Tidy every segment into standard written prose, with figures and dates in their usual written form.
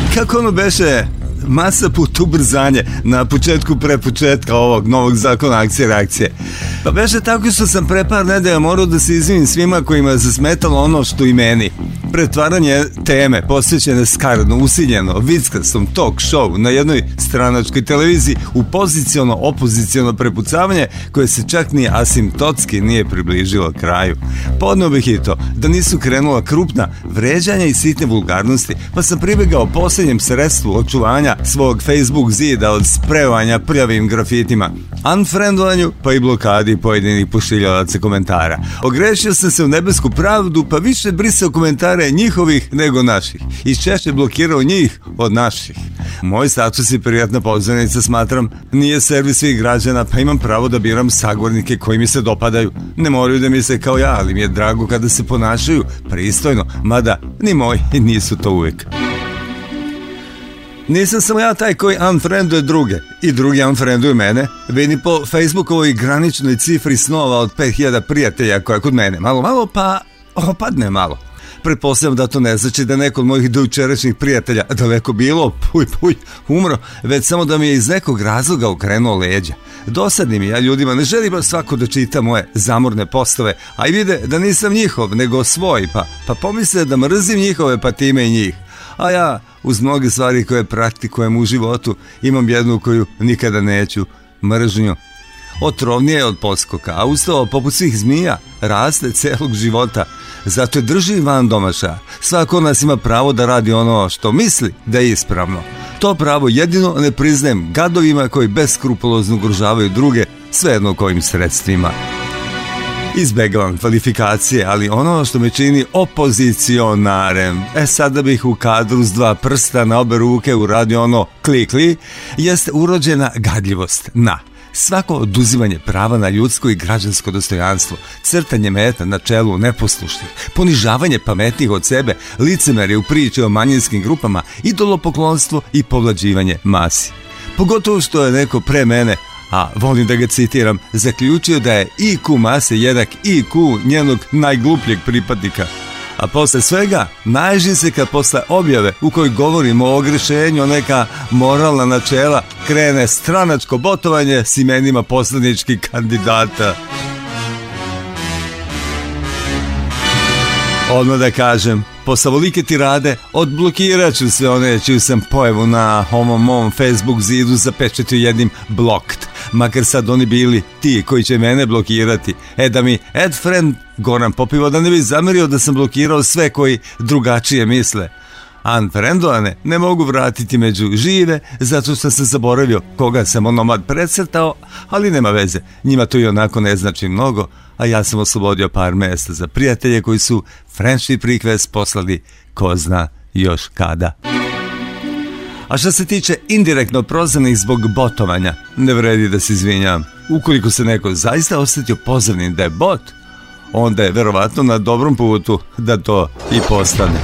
Kako ono beše, masa put ubrzanje na početku prepočetka ovog novog zakona akcije-reakcije. Pa beše tako što sam pre par nedelja morao da se izvinim svima kojima je zasmetalo ono što i meni. Pretvaranje teme posvećene skaradno, usiljeno, vickastom talk show na jednoj stranačkoj televiziji u poziciono-opoziciono prepucavanje koje se čak ni asimptotski nije približilo kraju. Podneo bih i to da nisu krenula krupna vređanja i sitne vulgarnosti, pa sam pribegao posljednjem sredstvu očuvanja svog Facebook zida od sprevanja prljavim grafitima, unfriendovanju pa i blokadi pojedinih pošiljalaca komentara. Ogrešio sam se u nebesku pravdu pa više brisao komentare njihovih nego naših i češće blokirao njih od naših. Moj status i prijatna pozornica, smatram, nije servis svih građana, pa imam pravo da biram sagovornike koji mi se dopadaju. Ne moraju da misle kao ja, ali mi je drago kada se ponašaju pristojno, mada ni moji nisu to uvijek. Nisam samo ja taj koji unfrienduje druge i drugi unfrienduju mene. Vidim po Facebookovoj graničnoj cifri snova od 5000 prijatelja koja kod mene malo pa opadne malo. Pretpostavljam da to ne znači da neko od mojih dojučerašnjih prijatelja daleko bilo, umro, već samo da mi je iz nekog razloga okrenuo leđa. Dosadni mi, ja ljudima ne želim baš svako da čita moje zamorne postove, a i vide da nisam njihov, nego svoj, pa pomisle da mrzim njihove, pa time i njih. A ja, uz mnoge stvari koje praktikujem u životu, imam jednu koju nikada neću, mržnju. Otrovnije je od poskoka, a ustao poput svih zmija raste celog života. Zato je drži van domaša. Svako od nas ima pravo da radi ono što misli da je ispravno. To pravo jedino ne priznajem gadovima koji beskrupulozno ugrožavaju druge, svejedno kojim sredstvima. Izbegavam kvalifikacije, ali ono što me čini opozicionarem, sada bih u kadru s 2 prsta na obe ruke uradio ono klikli, jeste urođena gadljivost na svako oduzimanje prava na ljudsko i građansko dostojanstvo, crtanje meta na čelu neposlušnih, ponižavanje pametnih od sebe, licemerje u priči o manjinskim grupama, idolopoklonstvo i povlađivanje masi. Pogotovo što je neko pre mene, a volim da ga citiram, zaključio da je IQ mase jednak IQ njenog najglupljeg pripadnika. A posle svega, naježim se kad posle objave u kojoj govorimo o ogrešenju, neka moralna načela, krene stranačko botovanje s imenima poslaničkih kandidata. Odmah da kažem, posle ovolike tirade odblokirat ću sve one čiju sam pojavu na ovom mom Facebook zidu zapečetio jednim blocked. Makar sad oni bili ti koji će mene blokirati. Da mi add friend Goran Popivo da ne bi zamerio da sam blokirao sve koji drugačije misle. Unfriendovane ne mogu vratiti među žive zato što sam zaboravio koga sam onomad precrtao, ali nema veze, njima to i onako ne znači mnogo, a ja sam oslobodio par mesta za prijatelje koji su friendship request poslali ko zna još kada. A što se tiče indirektno prozvanih zbog botovanja, ne vredi da se izvinjam. Ukoliko se neko zaista osjetio pozivnim da je bot, onda je verovatno na dobrom putu da to i postane.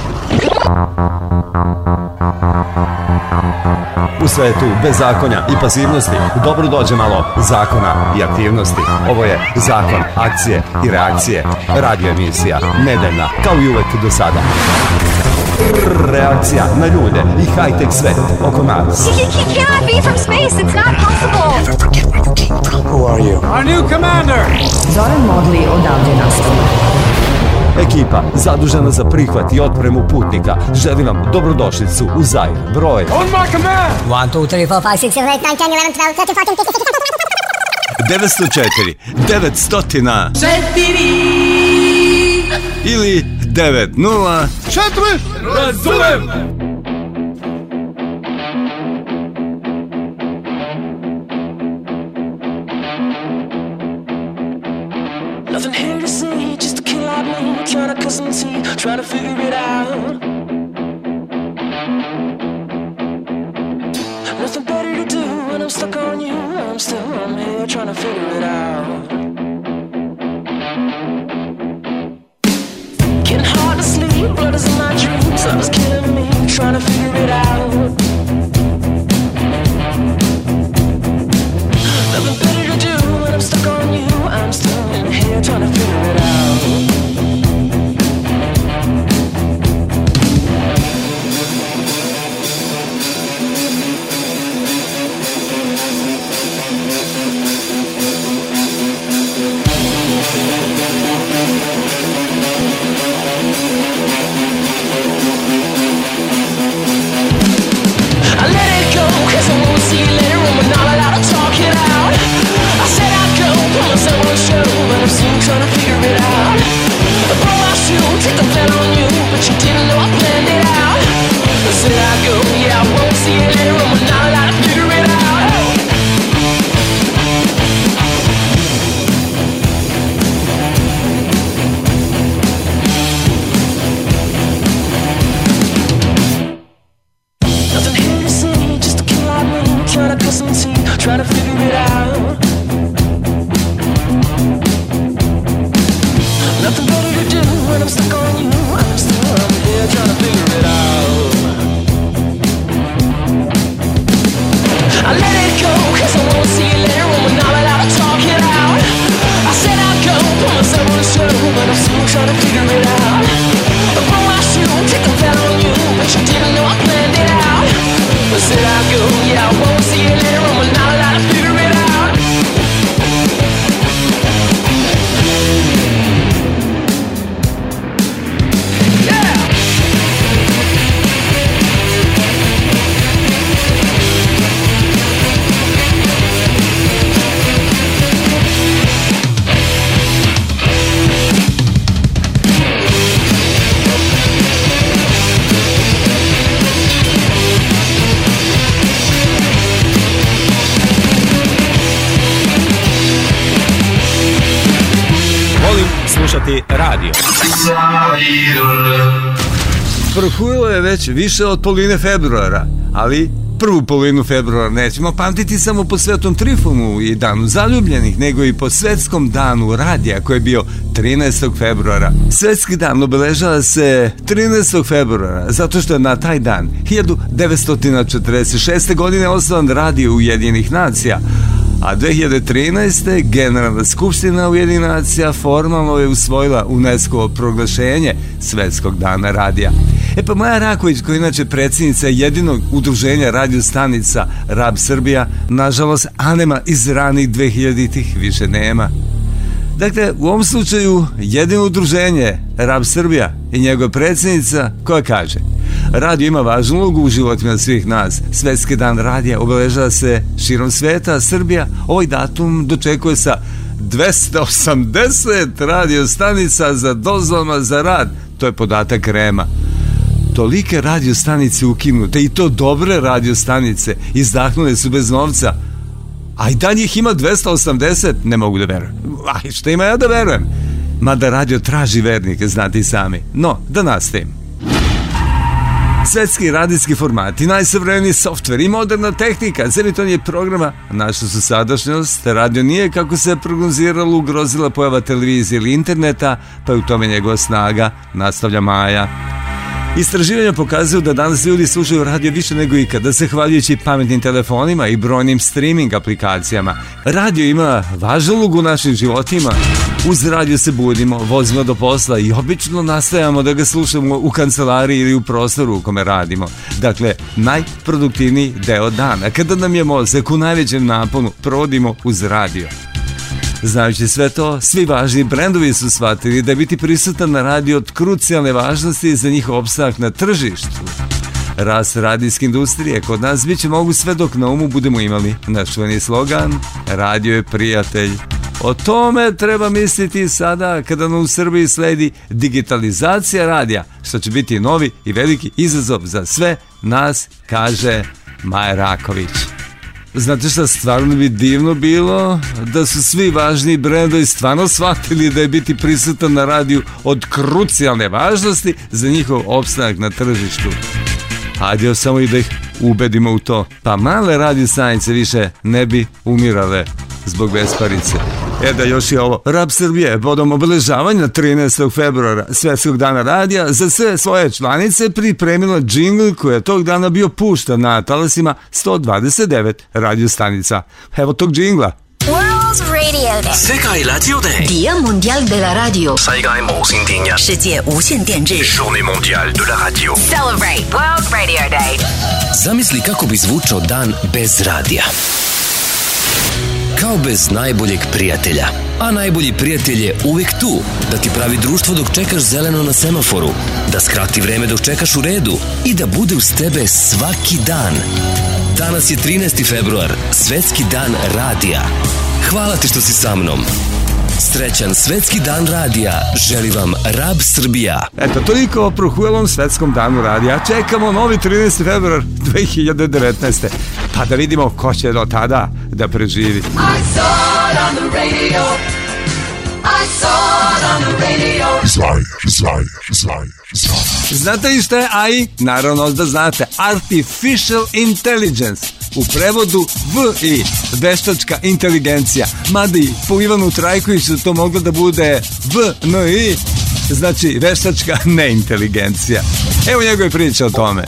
U svetu bezakonja i pasivnosti dobro dođe malo zakona i aktivnosti. Ovo je zakon akcije i reakcije. Radio emisija, nedeljna, kao i uvek do sada. Reakcija na ljude i high-tech svet oko nas. You cannot be from space, it's not possible. Who are you? Our new commander! Zoran Modli odavde nastavlja. Ekipa zadužena za prihvat i otpremu putnika želi vam dobrodošlicu u Zair, broj On my command! 1, 2, 3, 4, 5, 6, 7, 8, 9, 10, 11, 12, 904 ili 90 4! Razumem! Nothing here to see, just a kid like me, trying to cut some teeth, trying to figure it out. Nothing better to do when I'm stuck on you. I'm here trying to figure it out. Getting hard to sleep, blood is in my dreams. Love is killing me, trying to figure it out. Nothing better to do when I'm stuck on you. I'm still in here trying to figure it out. said I'd go, yeah, I won't see you later on. We're not allowed to figure it out. Nothing here to see, just a kid like me, trying to cut some teeth, trying to figure it out. Nothing better to do when I'm stuck on you. I'm still here trying to figure it out. I let it go, cause I won't see you later when we're not allowed to talk it out. I said I'd go, put myself on the show, but I'm still trying to figure it out. I broke my shoe, take a bet on you, but you didn't know I planned it out. I said I'd go, yeah, I won't see you later when we're not allowed to figure it out. Slušati radio. Prohujilo je već više od polovine februara, ali prvu polovinu februara nećemo pamtiti samo po Svetom Trifonu i danu zaljubljenih, nego i po svetskom danu radija koji je bio 13. februara. Svetski dan obeležava se 13. februara zato što je na taj dan 1946. godine osnovan Radio Ujedinjenih nacija, a 2013. Generalna skupština Ujedinjenih nacija formalno je usvojila UNESCO proglašenje Svetskog dana radija. Pa Maja Raković, koja je inače predsjednica jedinog udruženja radio stanica RAB Srbija, nažalost Anema iz ranih 2000-ih više nema. Dakle, u ovom slučaju jedino udruženje RAB Srbija i njegova predsjednica koja kaže: radio ima važnu ulogu u životima svih nas. Svetski dan radija obeležava se širom sveta. Srbija ovaj datum dočekuje sa 280 radio stanica za dozvolama za rad. To je podatak REM-a. Tolike radio stanice ukinute, i to dobre radio stanice, izdahnule su bez novca. A i dan ih ima 280, ne mogu da verujem. A šta ima ja da verujem? Mada radio traži vernike, znate i sami. No, da nastavim. Svetski radijski formati, najsavremeniji softver i moderna tehnika za emitovanje programa naša su sadašnjost. Radio nije, kako se prognoziralo, ugrozila pojava televizije ili interneta, pa je u tome njegova snaga, nastavlja Maja. Istraživanja pokazuju da danas ljudi slušaju radio više nego ikada, zahvaljujući pametnim telefonima i brojnim streaming aplikacijama. Radio ima važnu ulogu u našim životima. Uz radio se budimo, vozimo do posla i obično nastavljamo da ga slušamo u kancelariji ili u prostoru u kome radimo. Dakle, najproduktivniji deo dana, kada nam je mozak u najvećem naponu, provodimo uz radio. Znajući sve to, svi važni brendovi su shvatili da je biti prisutan na radiju od krucijalne važnosti za njihov opstanak na tržištu. Rast radijske industrije kod nas bit će mogu sve dok na umu budemo imali naš čuveni slogan: radio je prijatelj. O tome treba misliti sada kada nam u Srbiji sledi digitalizacija radija, što će biti novi i veliki izazov za sve nas, kaže Maja Raković. Znate šta, stvarno bi divno bilo da su svi važni brendovi stvarno shvatili da je biti prisutan na radiju od krucijalne važnosti za njihov opstanak na tržištu. Hajde samo i da ih ubedimo u to, pa male radio stanice više ne bi umirale zbog besparice. Da još i ovo. RAB Srbije povodom obeležavanja 13. februara Svetskog dana radija za sve svoje članice pripremila džingl koji je tog dana bio pušten na talasima 129 radio stanica. Evo tog džingla. World Radio Day. 世界 Radio Day. Dia Mundial de la Radio. 世界無線電日。 世界無線電日。 Journée mondiale de la radio. Celebrate World Radio Day. Zamisli kako bi zvučao dan bez radija. Kao bez najboljeg prijatelja. A najbolji prijatelj je uvek tu, da ti pravi društvo dok čekaš zeleno na semaforu, da skrati vreme dok čekaš u redu i da bude uz tebe svaki dan. Danas je 13. februar, Svetski dan radija. Hvala ti što si sa mnom. Srećan Svetski dan radija želi vam Rab Srbija. Eto, toliko o prohujelom Svetskom danu radija. Čekamo novi 13. februar 2019. Pa da vidimo ko će do tada da preživi. I saw it on the radio. I saw it on the radio. Znate li šta je AI? Naravno da znate. Artificial Intelligence. U prevodu VI, veštačka inteligencija. Mada i po Ivanu Trajkoviću to moglo da bude VNI, znači veštačka neinteligencija. Evo njegove priče o tome.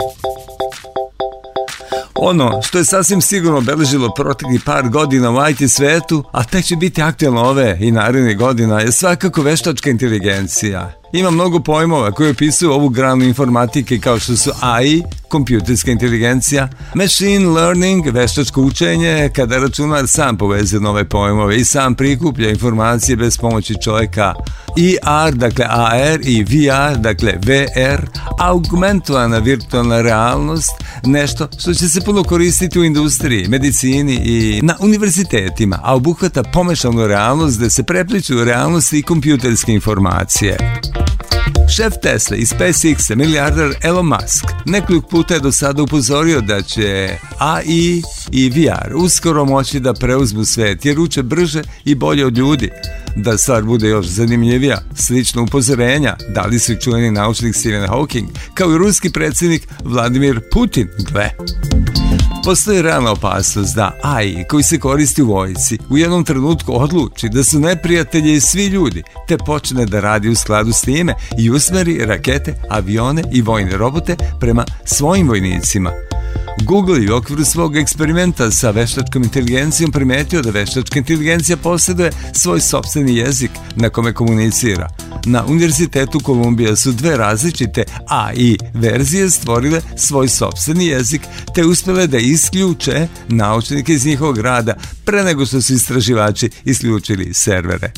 Ono što je sasvim sigurno obeležilo proteklih par godina u IT svetu, a tek će biti aktuelno ove i narednih godina, je svakako veštačka inteligencija. Ima mnogo pojmova koji opisuju ovu granu informatike kao što su AI, kompjuterska inteligencija, machine learning, veštačko učenje, kada računar sam povezuje nove pojmove i sam prikuplja informacije bez pomoći čovjeka, AR, dakle AR i VR, dakle VR, augmentovana virtualna realnost, nešto što će se puno koristiti u industriji, medicini i na univerzitetima, a obuhvata pomešanu realnost gde se prepliču realnosti i kompjuterske informacije. Šef Tesla i SpaceX, milijarder Elon Musk, nekoliko puta je do sada upozorio da će AI i VR uskoro moći da preuzmu svet jer uče brže i bolje od ljudi. Da stvar bude još zanimljivija, slično upozorenja dali su čuveni naučnik Stephen Hawking, kao i ruski predsjednik Vladimir Putin. Gle. Postoji realna opasnost da AI koji se koristi u vojsci u jednom trenutku odluči da su neprijatelji svi ljudi, te počne da radi u skladu s time i usmeri rakete, avione i vojne robote prema svojim vojnicima. Google je u okviru svog eksperimenta sa veštačkom inteligencijom primetio da veštačka inteligencija posjeduje svoj sopstveni jezik na kome komunicira. Na Univerzitetu Kolumbija su dve različite AI verzije stvorile svoj sopstveni jezik te uspjele da isključe naučnike iz njihovog rada pre nego što su istraživači isključili servere.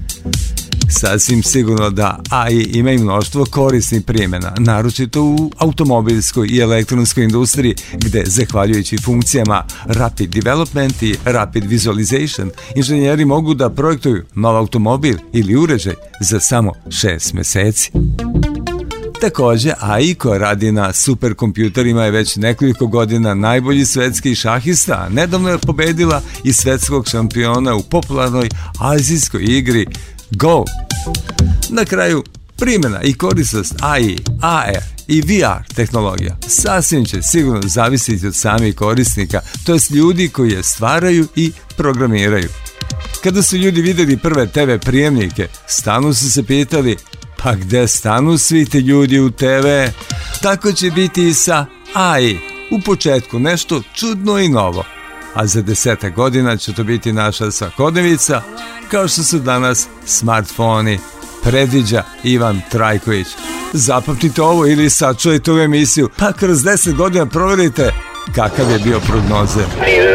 Sasvim sigurno da AI ima i mnoštvo korisnih primjena, naročito u automobilskoj i elektronskoj industriji, gde, zahvaljujući funkcijama Rapid Development i Rapid Visualization, inženjeri mogu da projektuju nov automobil ili uređaj za samo 6 meseci. Također, AI koja radi na superkompjuterima je već nekoliko godina najbolji svetski šahista. Nedavno je pobedila i svetskog šampiona u popularnoj azijskoj igri Go. Na kraju, primjena i korisnost AI, AR i VR tehnologija sasvim će sigurno zavisiti od samih korisnika, to jest ljudi koji je stvaraju i programiraju. Kada su ljudi vidjeli prve TV prijemnike, stalno su se pitali, pa gde stanu svi ti ljudi u TV? Tako će biti i sa AI. U početku nešto čudno i novo, a za 10 godina će to biti naša svakodnevica, kao što su danas smartfoni, predviđa Ivan Trajković. Zapamtite ovo ili sačujete ovu emisiju, pa kroz 10 godina provjerite kakav je bio prognozer.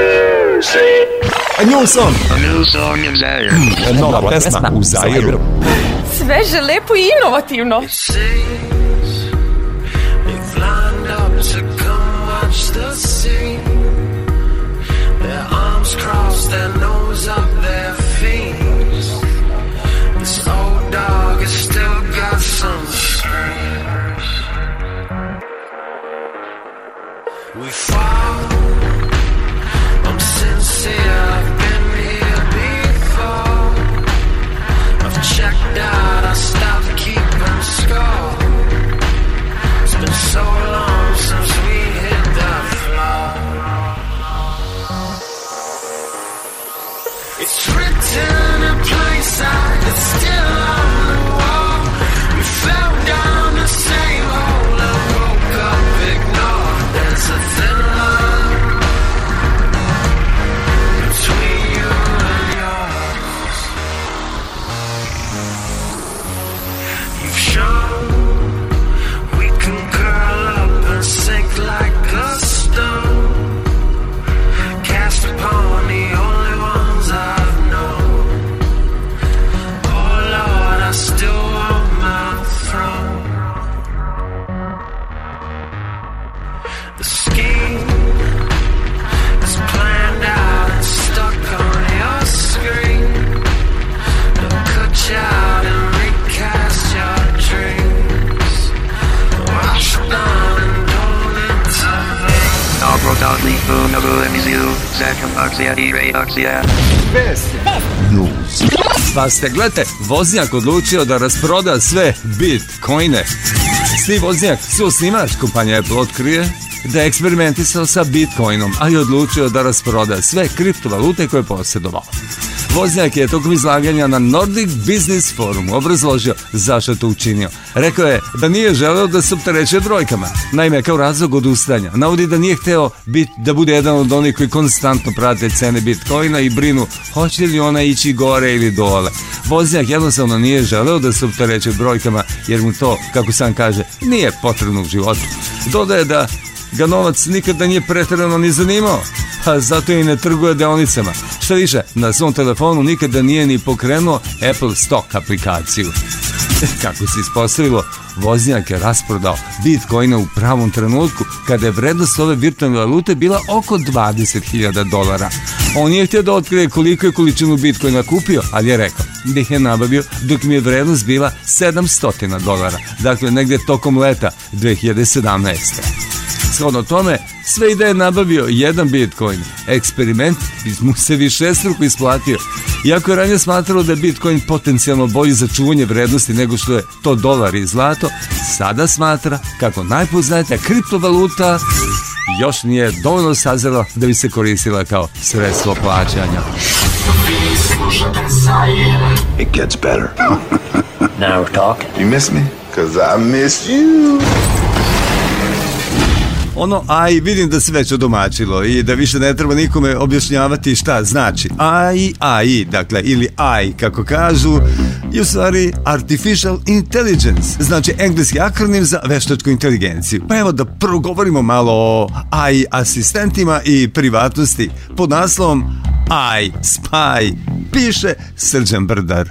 A new song in Zairu. Nova pesma u Zairu. Sveže, lepo i inovativno. Cross their nose up their face. This old dog has still got some screams. We fall. I'm sincere, I've been here before. I've checked out, I stopped keeping score. It's been so long since we hit the floor. It's written in plain sight, it's still on the wall. We fell down the same hole and woke up ignored. There's a thin line between you and yours. You've shown we can curl up and sink like a stone, cast upon the only ones I've known. Oh Lord, I still want my throne. The scheme is planned out and stuck on your screen. proudly UNWMCU, Zacham Oxia i Ray Oxia. Pa ste, gledajte, Voznjak odlučio da rasproda sve bitcoine. Steve Wozniak, suosnivač kompanije Apple, otkrije da je eksperimentisao sa bitcoinom, a je odlučio da rasproda sve kriptovalute koje je posjedovao. Wozniak je tokom izlaganja na Nordic Business Forumu obrazložio zašto je to učinio. Rekao je da nije želeo da se opterećuje brojkama. Naime, kao razlog odustajanja navodi da nije hteo da bude jedan od onih koji konstantno prate cene bitcoina i brinu hoće li ona ići gore ili dole. Wozniak jednostavno nije želeo da se opterećuje brojkama jer mu to, kako sam kaže, nije potrebno u životu. Dodaje da ga novac nikada nije pretjerano ni zanimao, a zato i ne trguje deonicama. Što više, na svom telefonu nikada nije ni pokrenuo Apple Stock aplikaciju. Kako se ispostavilo, Wozniak je rasprodao bitcoina u pravom trenutku kada je vrednost ove virtualne valute bila oko $20,000. On nije htio da otkrije koliko je količinu bitcoina kupio, ali je rekao da ih je nabavio dok mi je vrednost bila $700. Dakle, negdje tokom leta 2017. Shodno tome, sve i da je nabavio jedan bitcoin, eksperiment mu se višestruko isplatio. Iako je ranije smatralo da je bitcoin potencijalno bolji za čuvanje vrednosti nego što je to dolar i zlato, sada smatra kako najpoznatija kriptovaluta još nije dovoljno sazrela da bi se koristila kao sredstvo plaćanja. It gets better. Now we're talking. You miss me? 'Cause I miss you. AI vidim da se već odomačilo i da više ne treba nikome objašnjavati šta znači. AI, dakle, ili AI, kako kažu, je u stvari Artificial Intelligence, znači engleski akronim za veštačku inteligenciju. Pa evo da prvo govorimo malo o AI asistentima i privatnosti pod naslovom AI Spy, piše Srđan Brdar.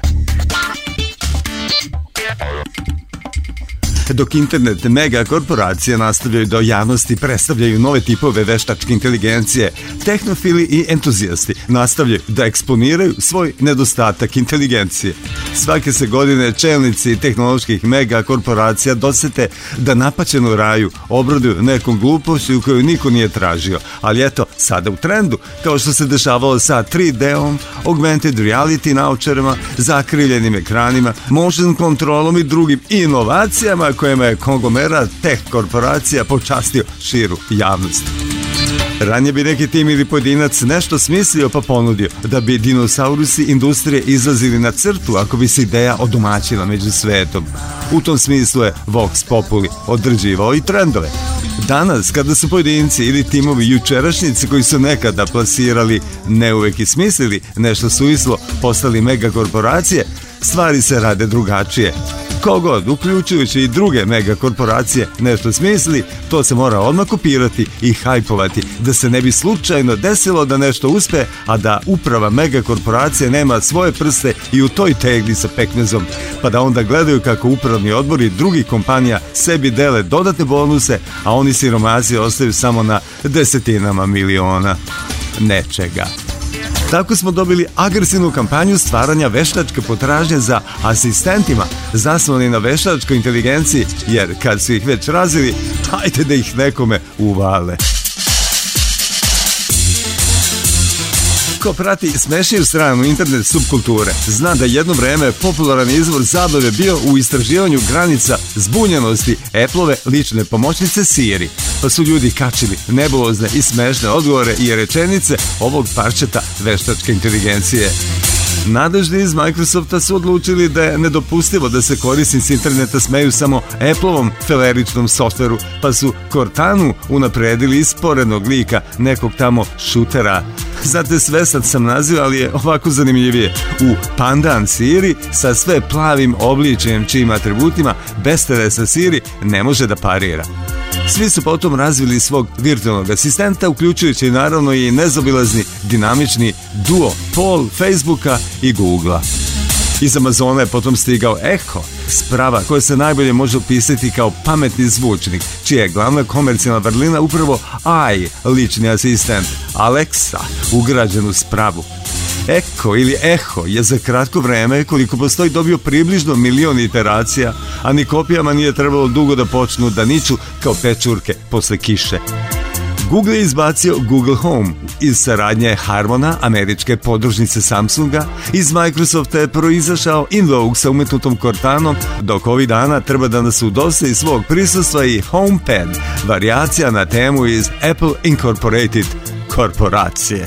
Dok internet mega korporacije nastavljaju da javnosti predstavljaju nove tipove veštačke inteligencije, tehnofili i entuzijasti nastavljaju da eksponiraju svoj nedostatak inteligencije. Svake se godine čelnici tehnoloških mega korporacija dosete da napaćenu raju obraduju nekom glupošću koju niko nije tražio, ali eto, sada u trendu, kao što se dešavalo sa 3D-om, augmented reality naočarama, zakrivljenim ekranima, motion kontrolom i drugim inovacijama kojima je konglomerat tech korporacija počastio širu javnost. Ranije bi neki tim ili pojedinac nešto smislio pa ponudio da bi dinosaurusi industrije izlazili na crtu ako bi se ideja odomaćila među svetom. U tom smislu je Vox Populi određivao i trendove. Danas, kada su pojedinci ili timovi jučerašnjici koji su nekada plasirali, ne uvek i smislili nešto suvislo, postali megakorporacije, stvari se rade drugačije. Kogod, uključujući i druge megakorporacije, nešto smisli, to se mora odmah kopirati i hajpovati, da se ne bi slučajno desilo da nešto uspe, a da uprava megakorporacije nema svoje prste i u toj tegli sa pekmezom, pa da onda gledaju kako upravni odbori drugih kompanija sebi dele dodatne bonuse, a oni siromasi ostaju samo na desetinama miliona nečega. Tako smo dobili agresivnu kampanju stvaranja veštačke potražnje za asistentima zasnovani na veštačkoj inteligenciji, jer kad su ih već razvili, hajde da ih nekome uvale. Ko prati smešniju stranu internet subkulture, zna da jedno vreme popularan izvor zabave bio u istraživanju granica zbunjenosti Appleove lične pomoćnice Siri, pa su ljudi kačili nebulozne i smešne odgovore i rečenice ovog parčeta veštačke inteligencije. Nadležni iz Microsofta su odlučili da je nedopustivo da se korisnici interneta smeju samo Appleovom feleričnom softveru, pa su Cortanu unapredili iz sporednog lika nekog tamo šutera. Znate, sve sad sam nazivao, ali je ovako zanimljivije. U pandan Siri sa sve plavim obličjem čijim atributima bestelesa Siri ne može da parira. Svi su potom razvili svog virtualnog asistenta, uključujući naravno i nezaobilazni dinamični duopol Facebooka i Googlea. Iz Amazona je potom stigao Echo, sprava koja se najbolje može opisati kao pametni zvučnik, čija je glavna komercijalna vrlina upravo AI, lični asistent, Alexa, ugrađen u spravu. Echo ili Echo je za kratko vreme, koliko postoji, dobio približno 1 milion iteracija, a ni kopijama nije trebalo dugo da počnu da niču kao pečurke posle kiše. Google je izbacio Google Home iz saradnje Harmona, američke podružnice Samsunga. Iz Microsofta je proizašao Invoke sa umetnutom Cortanom, dok ovih dana treba da nas udoste iz svog prisustva i HomePad, varijacija na temu iz Apple Incorporated korporacije.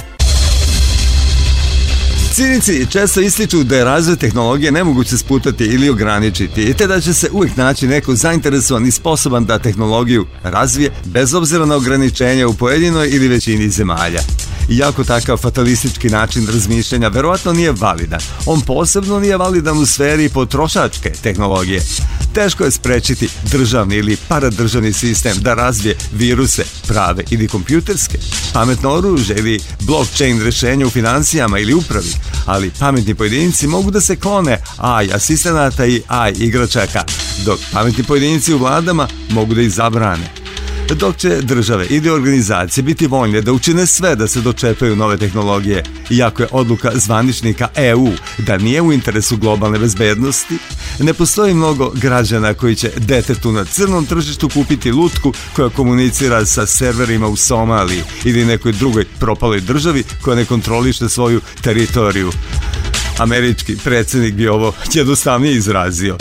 Cinici često ističu da je razvoj tehnologije nemoguće sputati ili ograničiti, te da će se uvijek naći neko zainteresovan i sposoban da tehnologiju razvije bez obzira na ograničenja u pojedinoj ili većini zemalja. Iako takav fatalistički način razmišljanja verovatno nije validan, on posebno nije validan u sferi potrošačke tehnologije. Teško je sprečiti državni ili paradržavni sistem da razvije viruse, prave ili kompjuterske, pametno oružje ili blockchain rešenja u financijama ili upravi, ali pametni pojedinci mogu da se klone AI asistenata i AI igračaka, dok pametni pojedinci u vladama mogu da ih zabrane. Dok će države ili organizacije biti voljne da učine sve da se dočepaju nove tehnologije, iako je odluka zvaničnika EU da nije u interesu globalne bezbednosti, ne postoji mnogo građana koji će detetu na crnom tržištu kupiti lutku koja komunicira sa serverima u Somaliji ili nekoj drugoj propaloj državi koja ne kontroliše svoju teritoriju. Američki predsjednik bi ovo jednostavnije izrazio.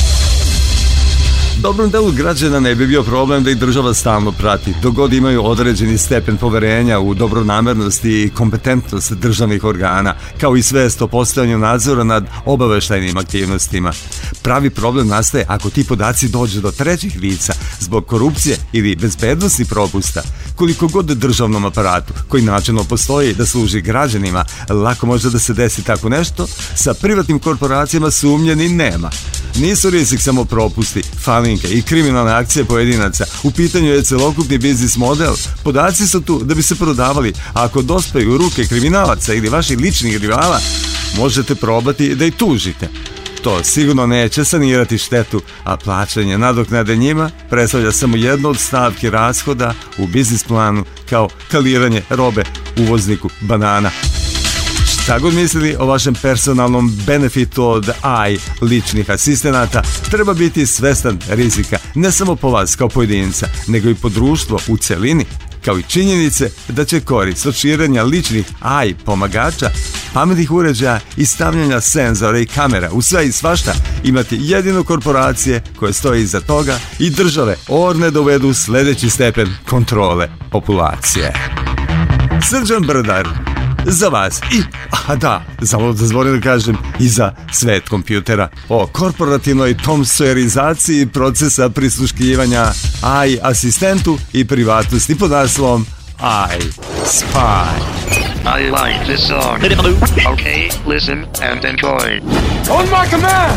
Dobrom delu građana ne bi bio problem da ih država stalno prati, dok god imaju određeni stepen poverenja u dobronamernost i kompetentnost državnih organa, kao i svest o postojanju nadzora nad obaveštajnim aktivnostima. Pravi problem nastaje ako ti podaci dođu do trećih lica zbog korupcije ili bezbednosti propusta. Koliko god državnom aparatu, koji načelno postoji da služi građanima, lako može da se desi tako nešto, sa privatnim korporacijama sumnje ni nema. Nisu rizik samo propusti, falinke i kriminalne akcije pojedinaca. U pitanju je celokupni biznis model. Podaci su tu da bi se prodavali, a ako dospeju u ruke kriminalaca ili vaših ličnih rivala, možete probati da ih tužite. To sigurno neće sanirati štetu, a plaćanje nadoknade njima predstavlja samo jednu od stavki rashoda u biznis planu, kao kaliranje robe uvozniku banana. Šta god mislili o vašem personalnom benefitu od AI ličnih asistenata, treba biti svestan rizika ne samo po vas kao pojedinca, nego i po društvo u celini, kao i činjenice da će korist od širenja ličnih AI pomagača, pametnih uređaja i stavljanja senzora i kamera u sve i svašta imati jedino korporacije koje stoje iza toga i države orne dovedu sledeći stepen kontrole populacije. Srđan Brdar za vas i, samo dozvolim da kažem, i za svet kompjutera o korporativnoj tomsojerizaciji procesa prisluškivanja AI asistentu i privatnosti pod naslovom AI Spy. I like this song. Okay, listen and enjoy. On my command!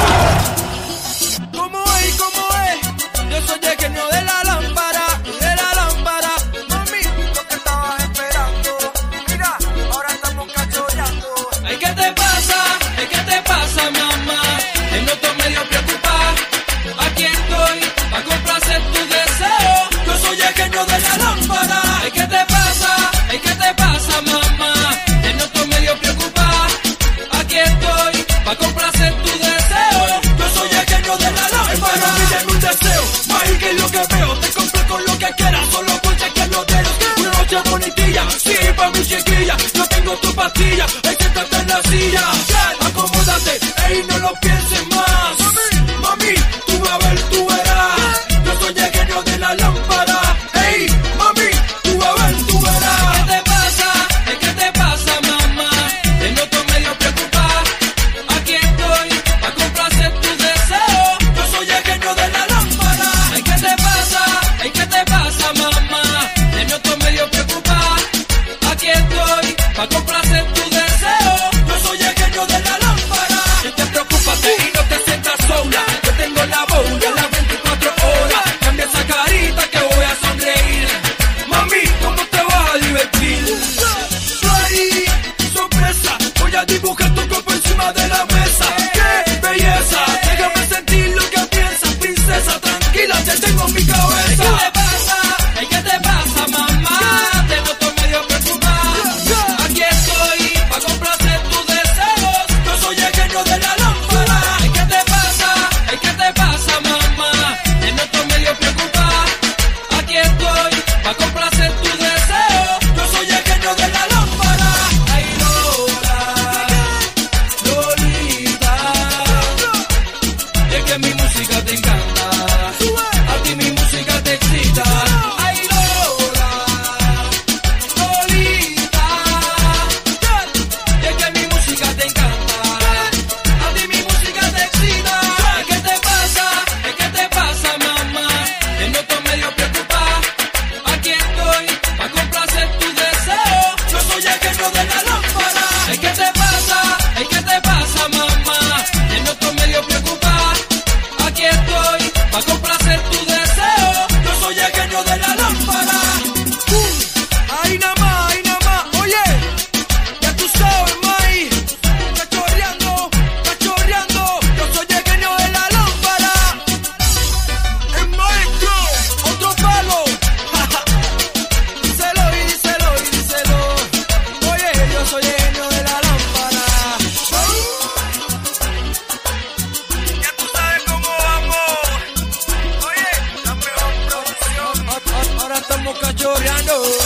¿Cómo es? Yo soy el genio de la lámpara, Mami, lo que estabas esperando. Mira, ahora estamos cachoreando. Ay, ¿qué te pasa, mamá? Te noto medio preocupada. Aquí estoy, para complacer tu deseo. Yo soy el genio de la lámpara. Ay, ¿qué te pasa, mamá? Te noto medio preocupada. Aquí estoy, para complacer tu deseo. Yo soy el genio de la lámpara. Pídeme un deseo, más que lo que veo. Te compro con lo que quieras, solo con chequear los dedos. Una noche bonitilla, sí, pa' mi chiquilla. Yo tengo tu pastilla, hay que estar en la silla. Acomódate, ey, no lo pienses más. Mami, tú a ver, tú verás. Yo soy el genio de la lámpara. Ey, mami, tú a ver, tú verás. ¿Qué te pasa, mamá? Te noto medio preocupada. Aquí estoy, pa' complacer tu deseo. Yo soy el genio de la lámpara. Ay, ¿qué te pasa, mamá? Te noto medio preocupada. Aquí estoy, pa' complacer tu deseo. Yo soy el genio de la lámpara. Si te preocupas y no te sientas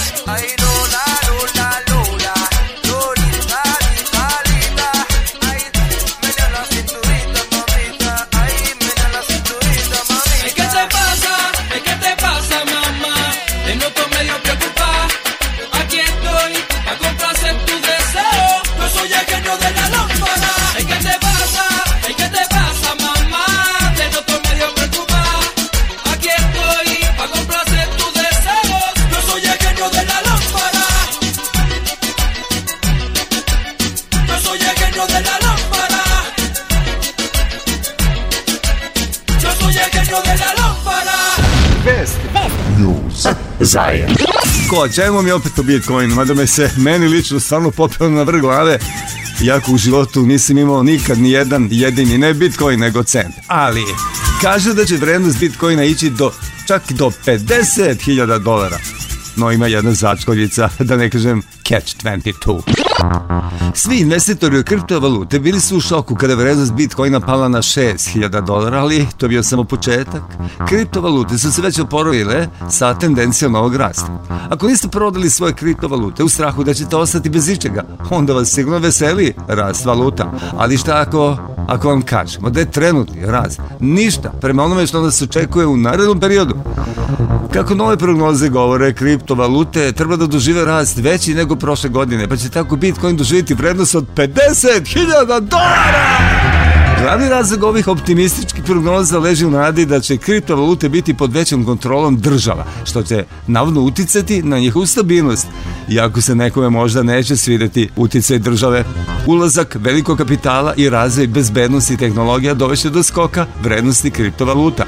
Zajem. Ko, ćemo mi opet o Bitcoinu, mada me se meni lično stvarno popeo na vrh glave, iako u životu nisam imao nikad ni jedan jedini, ne Bitcoin, nego cent. Ali, kaže da će vrednost Bitcoina ići čak do $50.000. No ima jedna začkoljica, da ne kažem catch 22. Svi investitori u kriptovalute bili su u šoku kada je vrednost Bitcoina pala na $6.000, ali to je bio samo početak. Kriptovalute su se već oporavile sa tendencijom novog rasta. Ako niste prodali svoje kriptovalute u strahu da ćete ostati bez ičega, onda vas sigurno veseli rast valuta. Ali šta ako vam kažemo da je trenutni rast ništa prema onome što nas očekuje u narednom periodu? Kako nove prognoze govore, kriptovalute treba da dožive rast veći nego prošle godine, pa će tako Bitcoin doživjeti vrednost od $50.000. Glavni razlog ovih optimističkih prognoza leži u nadi da će kriptovalute biti pod većom kontrolom država, što će navodno uticati na njihovu stabilnost. Iako se nekome možda neće svidjeti uticaj države, ulazak velikog kapitala i razvoj bezbednosti tehnologija dovešće do skoka vrednosti kriptovaluta.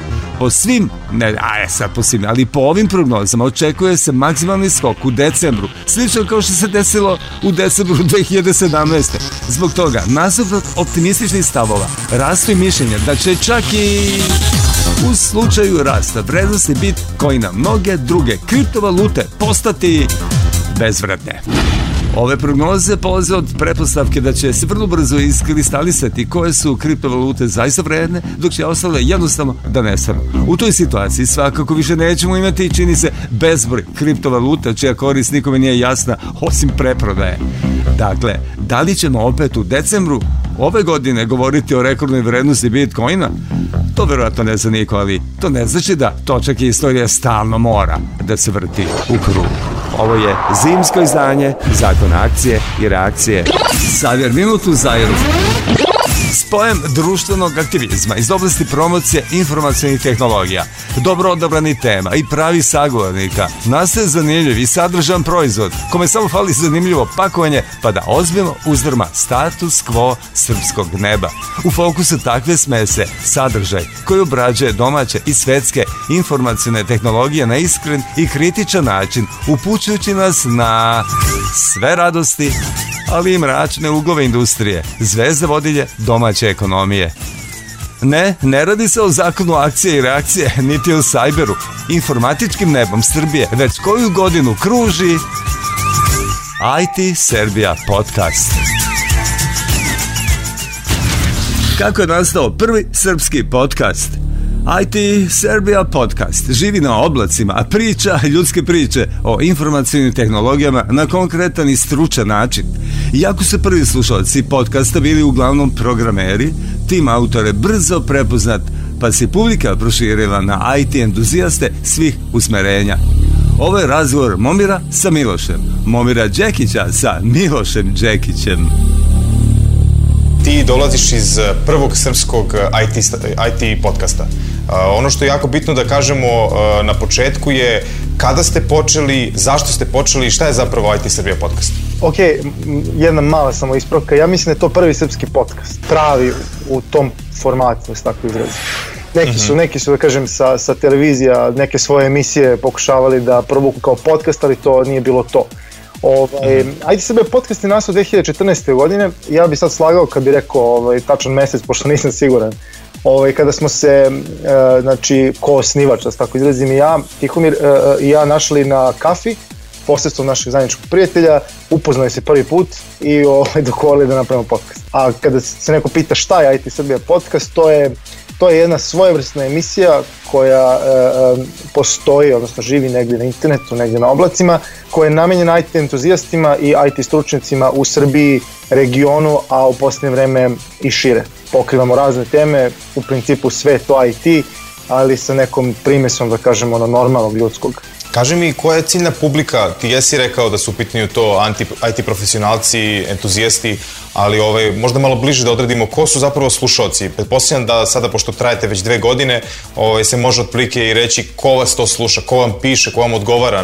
Ali po ovim prognozama očekuje se maksimalni skok u decembru, slično kao što se desilo u decembru 2017. Zbog toga, nasuprot optimističnih stavova, rastu i mišljenja da će čak i u slučaju rasta vrednosti Bitcoina mnoge druge kriptovalute postati bezvredne. Ove prognoze polaze od pretpostavke da će se vrlo brzo iskristalisati koje su kriptovalute zaista vredne, dok će ostale jednostavno da nestanu. U toj situaciji svakako više nećemo imati, čini se, bezbroj kriptovaluta čija korist nikome nije jasna osim preprodaje. Dakle, da li ćemo opet u decembru ove godine govoriti o rekordnoj vrednosti Bitcoina? To verovatno ne zna niko, ali to ne znači da točak istorije stalno mora da se vrti u krug. Ovo je zimsko izdanje Zakona akcije i reakcije. Savjer minutu Zairu. Spojem društvenog aktivizma iz oblasti promocije informacionih tehnologija, dobro odabrani tema i pravi sagovornika, nastaje zanimljiv i sadržan proizvod kome samo fali zanimljivo pakovanje pa da ozbiljno uzdrma status quo srpskog neba. U fokusu takve smese sadržaj koji obrađuje domaće i svetske informacione tehnologije na iskren i kritičan način, upućujući nas na sve radosti, ali i mračne uglove industrije, zvezde vodilje domaće ekonomije. Ne radi se o zakonu akcije i reakcije, niti o sajberu. Informatičkim nebom Srbije već koju godinu kruži IT Serbia podcast. Kako je nastao prvi srpski podcast? IT Serbia podcast živi na oblacima, a priča ljudske priče o informacijnim tehnologijama na konkretan i stručan način. Iako su prvi slušalci podcasta bili uglavnom programeri, tim autor je brzo prepoznat, pa se publika proširila na IT entuzijaste svih usmerenja. Ovo je razgovor Momira sa Milošem, Momira Đekića sa Milošem Đekićem. Ti dolaziš iz prvog srpskog IT podcasta. Ono što je jako bitno da kažemo na početku je kada ste počeli, zašto ste počeli i šta je zapravo IT Serbia podcast? Ok, jedna mala samo ispravka. Ja mislim da je to prvi srpski podcast. Pravi u tom formatu, s tako izrazim. Neki su, da kažem, sa televizija neke svoje emisije pokušavali da provuku kao podcast, ali to nije bilo to. IT Serbia podcast je nastao 2014. godine. Ja bi sad slagao kad bi rekao tačan mesec, pošto nisam siguran. Kada smo se, znači, ko osnivač, da se tako izrazim, i ja, Tihomir i ja našli na kafi, posredstvom našeg zajedničkog prijatelja, upoznali se prvi put i dogovorili da napravimo podcast. A kada se neko pita šta je IT Serbia podcast, to je To je jedna svojevrsna emisija koja postoji, odnosno živi negdje na internetu, negdje na oblacima, koja je namenjena IT entuzijastima i IT stručnjacima u Srbiji, regionu, a u posljednje vreme i šire. Pokrivamo razne teme, u principu sve to IT, ali sa nekom primesom, da kažemo, normalnog ljudskog. Kaži mi, koja je ciljna publika? Ti jesi rekao da su u pitanju to IT profesionalci, entuzijasti, ali možda malo bliže da odredimo ko su zapravo slušaoci. Pretpostavljam da sada, pošto trajete već 2 godine, se može otprilike i reći ko vas to sluša, ko vam piše, ko vam odgovara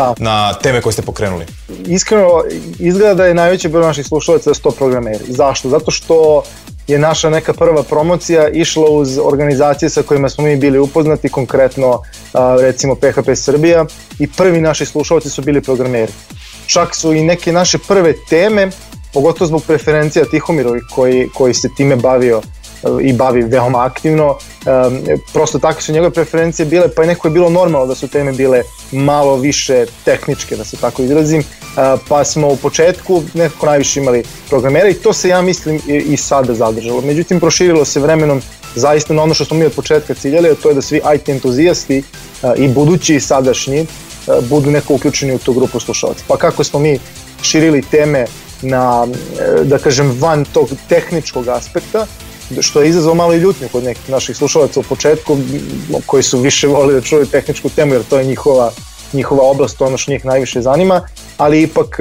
na teme koje ste pokrenuli. Iskreno, izgleda da je najveći broj naših slušalaca da su to programeri. Zašto? Zato što je naša neka prva promocija išla uz organizacije sa kojima smo mi bili upoznati, konkretno recimo PHP Srbija, i prvi naši slušalci su bili programeri. Čak su i neke naše prve teme, pogotovo zbog preferencija Tihomirovi koji se time bavio i bavi veoma aktivno, prosto takve su njegove preferencije bile, pa je neko je bilo normalno da su teme bile malo više tehničke, da se tako izrazim, pa smo u početku nekako najviše imali programera i to se, ja mislim, i sada zadržalo. Međutim, proširilo se vremenom zaista na ono što smo mi od početka ciljali, a to je da svi IT entuzijasti i budući i sadašnji budu neko uključeni u tu grupu slušalaca. Pa kako smo mi širili teme na, da kažem, van tog tehničkog aspekta, što je izazvalo malo i ljutnju kod nekih naših slušalaca u početku, koji su više volili da čuju tehničku temu, jer to je njihova oblast, to ono što njih najviše zanima, ali ipak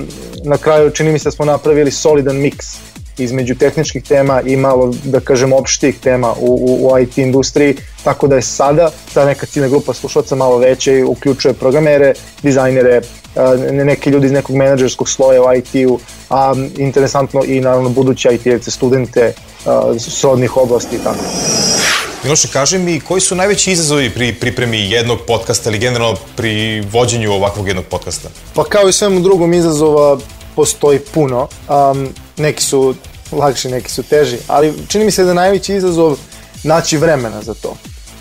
na kraju čini mi se da smo napravili solidan miks između tehničkih tema i malo, da kažem, opštih tema u IT industriji, tako da je sada ta neka ciljna grupa slušalaca malo veća i uključuje programere, dizajnere, neki ljudi iz nekog menadžerskog sloja u IT-u, a interesantno i naravno budući IT-evce, studente srodnih oblasti i tako. Miloše, kaži mi, koji su najveći izazovi pri pripremi jednog podcasta ili generalno pri vođenju ovakvog jednog podcasta? Pa kao i svemu drugom, izazova postoji puno. Neki su lakši, neki su teži, ali čini mi se da je najveći izazov naći vremena za to.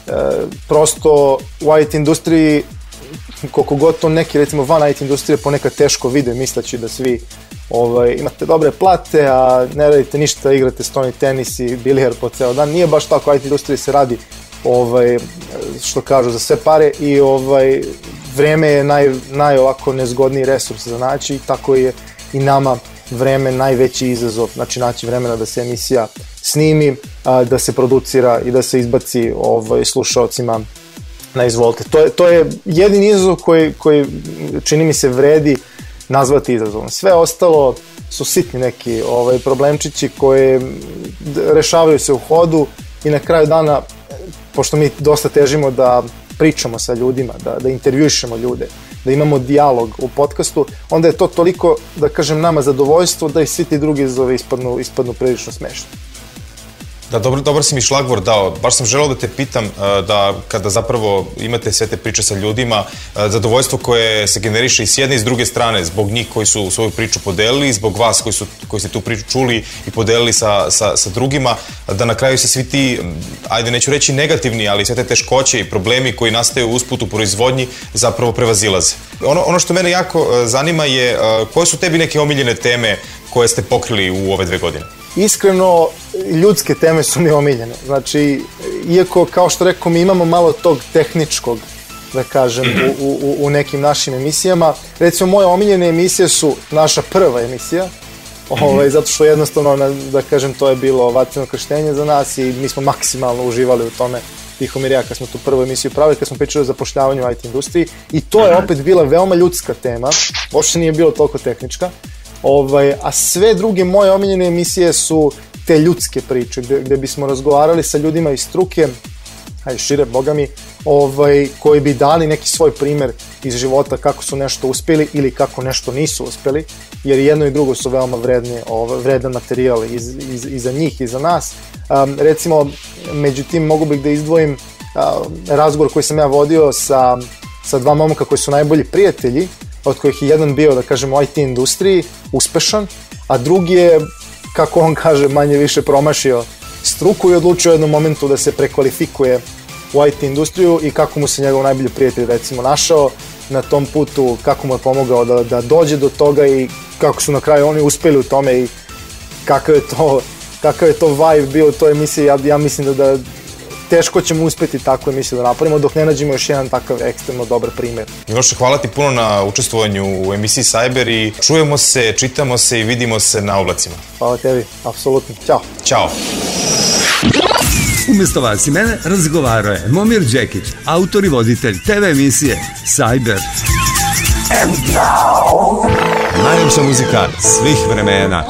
Prosto u IT industriji, koliko god to neki, recimo van IT industrije, ponekad teško vide, misleći da svi imate dobre plate, a ne radite ništa, igrate stoni tenis i bilijar po ceo dan. Nije baš tako, IT industriji se radi, što kažu, za sve pare i vreme je ovako nezgodniji resurs za naći, tako je i nama vreme najveći izazov, znači naći vremena da se emisija snimi, da se producira i da se izbaci slušaocima na izvolite. To je jedini izazov koji čini mi se vredi nazvati izazovom. Sve ostalo su sitni neki problemčići koji rešavaju se u hodu i na kraju dana, pošto mi dosta težimo da pričamo sa ljudima, da intervjuišemo ljude, da imamo dijalog u podcastu, onda je to toliko, da kažem, nama zadovoljstvo da i svi ti drugi izazovi ispadnu prilično smešni. Da, dobar si mi šlagvor dao. Baš sam želeo da te pitam da kada zapravo imate sve te priče sa ljudima, zadovoljstvo koje se generiše i s jedne i s druge strane, zbog njih koji su svoju priču podelili, zbog vas koji ste tu priču čuli i podelili sa drugima, da na kraju se svi ti, ajde neću reći negativni, ali sve te teškoće i problemi koji nastaju usput u proizvodnji zapravo prevazilaze. Ono što mene jako zanima je koje su tebi neke omiljene teme koje ste pokrili u ove 2 godine? Iskreno, ljudske teme su mi omiljene. Znači, iako, kao što rekao, mi imamo malo tog tehničkog, da kažem, u nekim našim emisijama. Recimo, moje omiljene emisije su naša prva emisija, zato što jednostavno, da kažem, to je bilo vatreno krštenje za nas i mi smo maksimalno uživali u tome, Tihomir i ja, kad smo tu prvu emisiju pravili, kad smo pričali o zapošljavanju u IT industriji, i to je opet bila veoma ljudska tema, uopšte nije bilo toliko tehnička. A sve druge moje omiljene emisije su te ljudske priče gde bismo razgovarali sa ljudima iz struke, a i šire, boga mi, koji bi dali neki svoj primer iz života kako su nešto uspjeli ili kako nešto nisu uspjeli, jer jedno i drugo su veoma vredan materijal i za njih i za nas. Recimo, međutim, mogu bih da izdvojim razgovor koji sam ja vodio sa 2 momka koji su najbolji prijatelji, od kojih je jedan bio, da kažem, u IT industriji, uspešan, a drugi je, kako on kaže, manje više promašio struku i odlučio u jednom momentu da se prekvalifikuje u IT industriju i kako mu se njegov najbolji prijatelj, recimo, našao na tom putu, kako mu je pomogao da dođe do toga i kako su na kraju oni uspjeli u tome i kakav je to vibe bio u toj emisiji. Ja mislim da teško ćemo uspeti takvu emisiju da napravimo dok ne nađemo još jedan takav ekstremno dobar primjer. Miloše, hvala ti puno na učestvovanju u emisiji Cyber i čujemo se, čitamo se i vidimo se na oblacima. Hvala tebi, apsolutno. Ćao. Ćao. Umjesto vas i mene razgovarao je Momir Đekić, autor i voditelj TV emisije Cyber. Najljepša muzika svih vremena.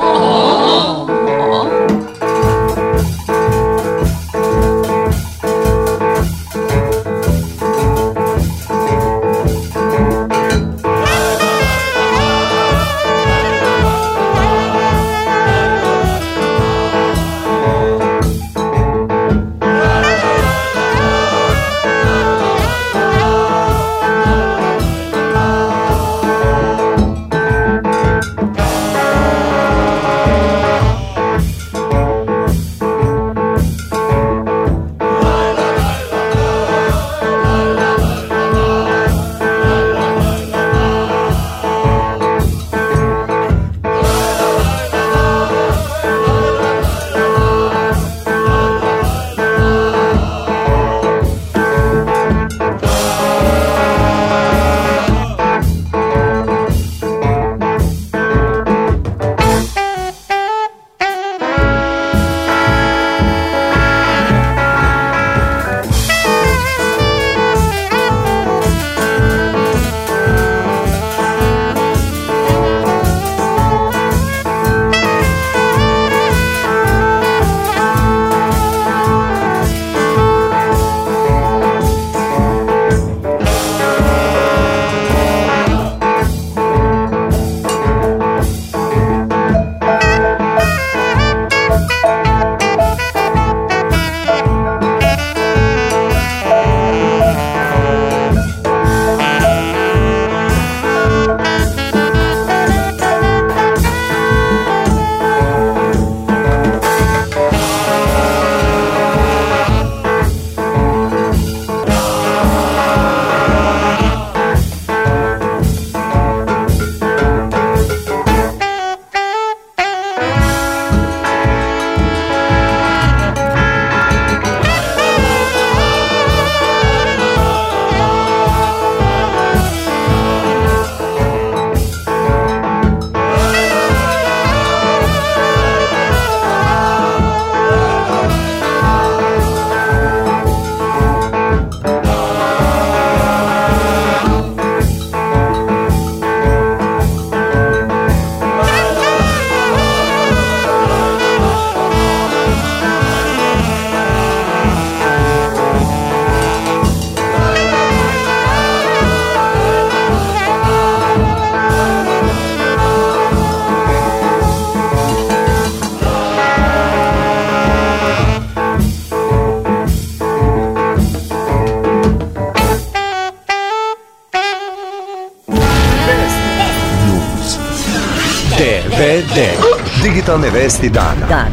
Digitalne vesti dana.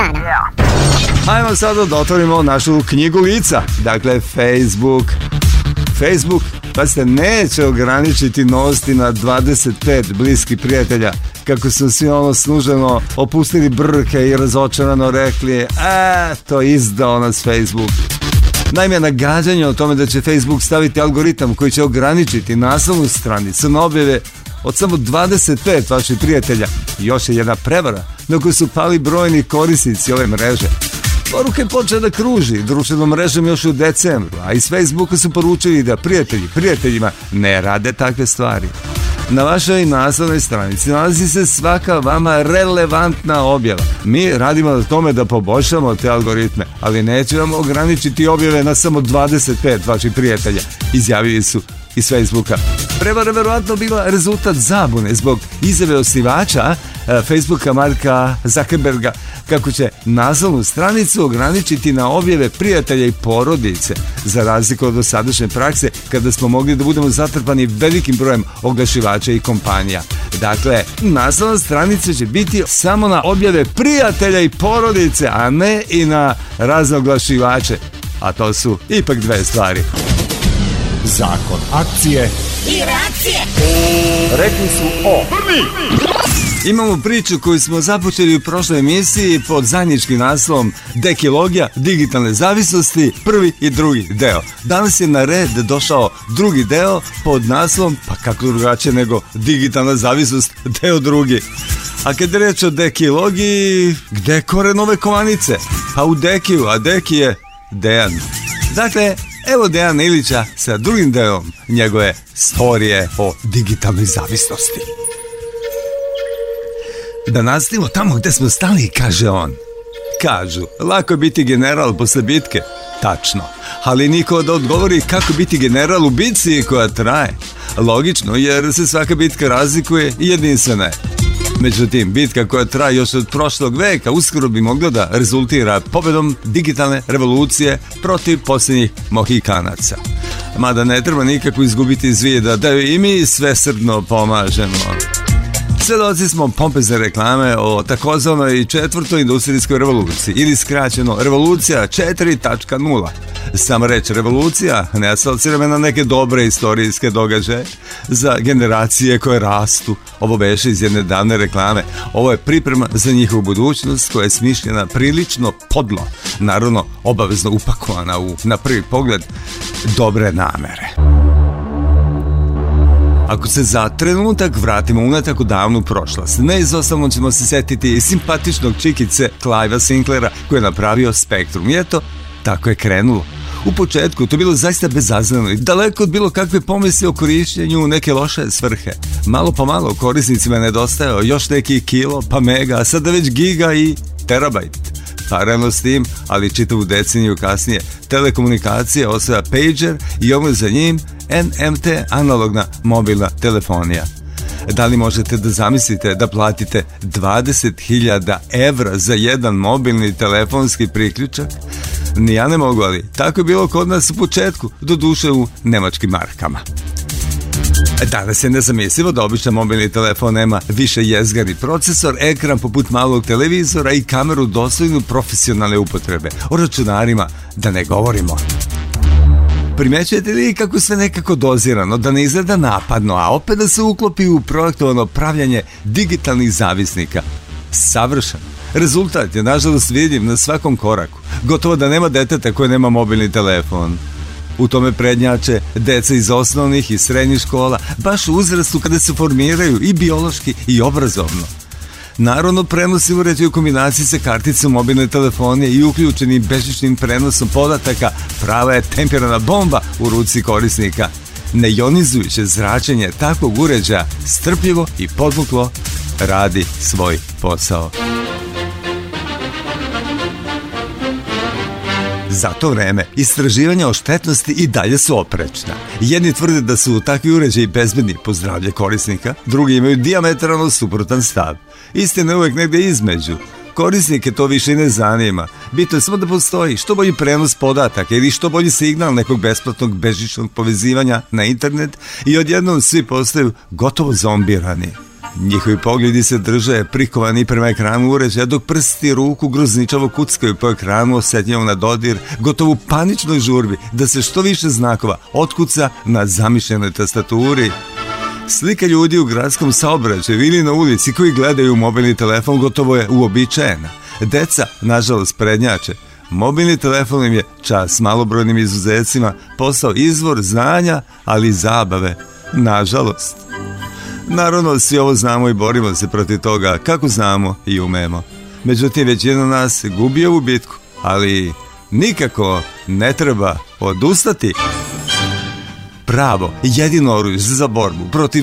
Ajmo sada da otvorimo našu knjigu lica. Dakle, Facebook, pa se neće ograničiti novosti na 25 bliskih prijatelja, kako su svi snuženo opustili brke i razočarano rekli, to izdao nas Facebook. Naime, nagađanje o tome da će Facebook staviti algoritam koji će ograničiti naslovnu stranicu na objave od samo 25 vaših prijatelja još je jedna prevara na koju su pali brojni korisnici ove mreže. Poruke počeo da kruži društvenom mrežom još u decembru, a iz Facebooka su poručili da prijateljima ne rade takve stvari. Na vašoj naslovnoj stranici nalazi se svaka vama relevantna objava. Mi radimo na tome da poboljšamo te algoritme, ali nećemo ograničiti objave na samo 25 vaših prijatelja, izjavili su iz Facebooka. Prevara verovatno bila rezultat zabune zbog izjave osnivača Facebooka Marka Zuckerberga kako će naslovnu stranicu ograničiti na objave prijatelja i porodice, za razliku od dosadašnje prakse kada smo mogli da budemo zatrpani velikim brojem oglašivača i kompanija. Dakle, naslovna stranica će biti samo na objave prijatelja i porodice, a ne i na razne oglašivače. A to su ipak dve stvari. Zakon akcije i reakcije. Rekli su o. Imamo priču koju smo započeli u prošloj emisiji pod zajedničkim naslovom Dekilogija digitalne zavisnosti, prvi i drugi deo. Danas je na red došao drugi deo pod naslovom, pa kako drugačije nego digitalna zavisnost, deo drugi. A kad je reč o dekilogiji, gde je koren ove kovanice? Pa u Dekiju, a Deki je Dejan. Dakle, evo Dejana Ilića sa drugim delom njegove storije o digitalnoj zavisnosti. Da nastavimo tamo gde smo stali, kaže on. Kažu, lako je biti general posle bitke. Tačno, ali niko da odgovori kako biti general u bitci koja traje. Logično, jer se svaka bitka razlikuje i jedinstvena je. Međutim, bitka koja traje još od prošlog veka uskoro bi mogla da rezultira pobedom digitalne revolucije protiv posljednjih Mohikanaca. Mada ne treba nikako izgubiti iz vida da joj i mi svesrdno pomažemo. Svedoci smo pompezne reklame o takozvanoj četvrtoj industrijskoj revoluciji ili skraćeno revolucija 4.0. Sama reč revolucija ne asocira me na neke dobre istorijske događaje za generacije koje rastu. Ovo beše iz jedne davne reklame. Ovo je priprema za njihovu budućnost koja je smišljena prilično podlo, naravno obavezno upakovana u, na prvi pogled, dobre namere. Ako se za trenutak vratimo unatrag u davnu prošlost, neizostavno ćemo se setiti simpatičnog čikice Clivea Sinklera koji je napravio Spektrum. I eto, tako je krenulo. U početku to bilo zaista bezazleno i daleko od bilo kakve pomisli o korišćenju neke loše svrhe. Malo po malo korisnicima je nedostajao još neki kilo, pa mega, a sada već giga i terabajt. Paralelno s tim, ali čitavu deceniju kasnije, telekomunikacije osvaja pager i ovo za njim NMT analogna mobilna telefonija. Da li možete da zamislite da platite 20.000 evra za jedan mobilni telefonski priključak? Ni ja ne mogu, ali tako je bilo kod nas u početku, doduše u nemačkim markama. Danas je nezamislivo da običan mobilni telefon nema više jezgari procesor, ekran poput malog televizora i kameru dostojnu profesionalne upotrebe. O računarima da ne govorimo. Primećujete li kako sve nekako dozirano, da ne izgleda napadno, a opet da se uklopi u projektovano pravljanje digitalnih zavisnika? Savršen. Rezultat je nažalost vidljiv na svakom koraku. Gotovo da nema deteta koje nema mobilni telefon. U tome prednjače deca iz osnovnih i srednjih škola, baš u uzrastu kada se formiraju i biološki i obrazovno. Naravno, prenosi uređaj u kombinaciji sa karticom mobilne telefonije i uključenim bežičnim prenosom podataka prava je tempirana bomba u ruci korisnika. Neionizujuće zračenje takvog uređaja strpljivo i podmuklo radi svoj posao. Za to vreme, istraživanja o štetnosti i dalje su oprečna. Jedni tvrde da su takvi uređaji bezbedni po zdravlje korisnika, drugi imaju dijametralno suprotan stav. Istina je uvek negde između. Korisnike to više ne zanima. Bitno je samo da postoji što bolji prenos podataka ili što bolji signal nekog besplatnog bežičnog povezivanja na internet i odjednom svi postaju gotovo zombirani. Njihovi pogledi se drže prikovani prema ekranu uređaja dok prsti ruku grozničavo kuckaju po ekranu osjetljivom na dodir, gotovo u paničnoj žurbi da se što više znakova otkuca na zamišljenoj tastaturi. Slika ljudi u gradskom saobraćaju ili na ulici koji gledaju mobilni telefon gotovo je uobičajena. Deca, nažalost, prednjače. Mobilni telefon im je, čast malobrojnim izuzecima, postao izvor znanja, ali i zabave. Nažalost. Naravno, svi ovo znamo i borimo se protiv toga kako znamo i umemo. Međutim, većina nas gubi ovu bitku, ali nikako ne treba odustati. Pravo, jedino oružje za borbu protiv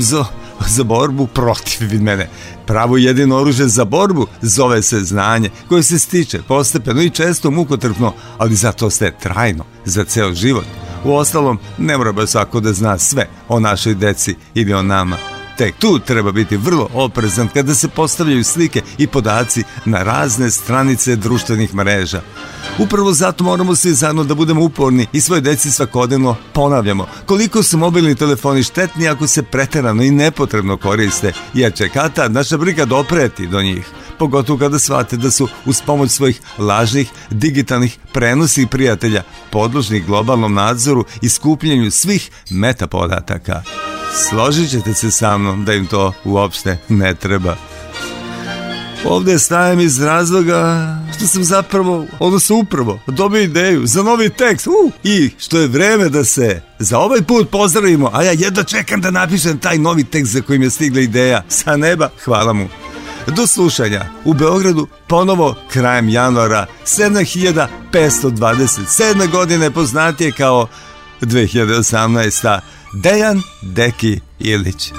Pravo jedino oružje za borbu zove se znanje, koje se stiče postepeno i često mukotrpno, ali zato ostaje trajno, za ceo život. Uostalom, ne mora baš svako da zna sve o našoj deci ili o nama. Tek tu treba biti vrlo oprezan kada se postavljaju slike i podaci na razne stranice društvenih mreža. Upravo zato moramo svi zajedno da budemo uporni i svoje deci svakodnevno ponavljamo koliko su mobilni telefoni štetni ako se preterano i nepotrebno koriste, jer će kad-tad naša briga dopreti do njih. Pogotovo kada shvate da su uz pomoć svojih lažnih digitalnih prenosnih prijatelja podložni globalnom nadzoru i skupljenju svih metapodataka. Složit ćete se sa mnom da im to uopšte ne treba. Ovdje stajem iz razloga što sam zapravo, odnosno upravo, dobio ideju za novi tekst. I što je vreme da se za ovaj put pozdravimo, a ja jedva čekam da napišem taj novi tekst za kojim je stigla ideja sa neba. Hvala mu. Do slušanja u Beogradu ponovo krajem januara 7527. godine, poznatije kao 2018. Dejan Deki Ilić.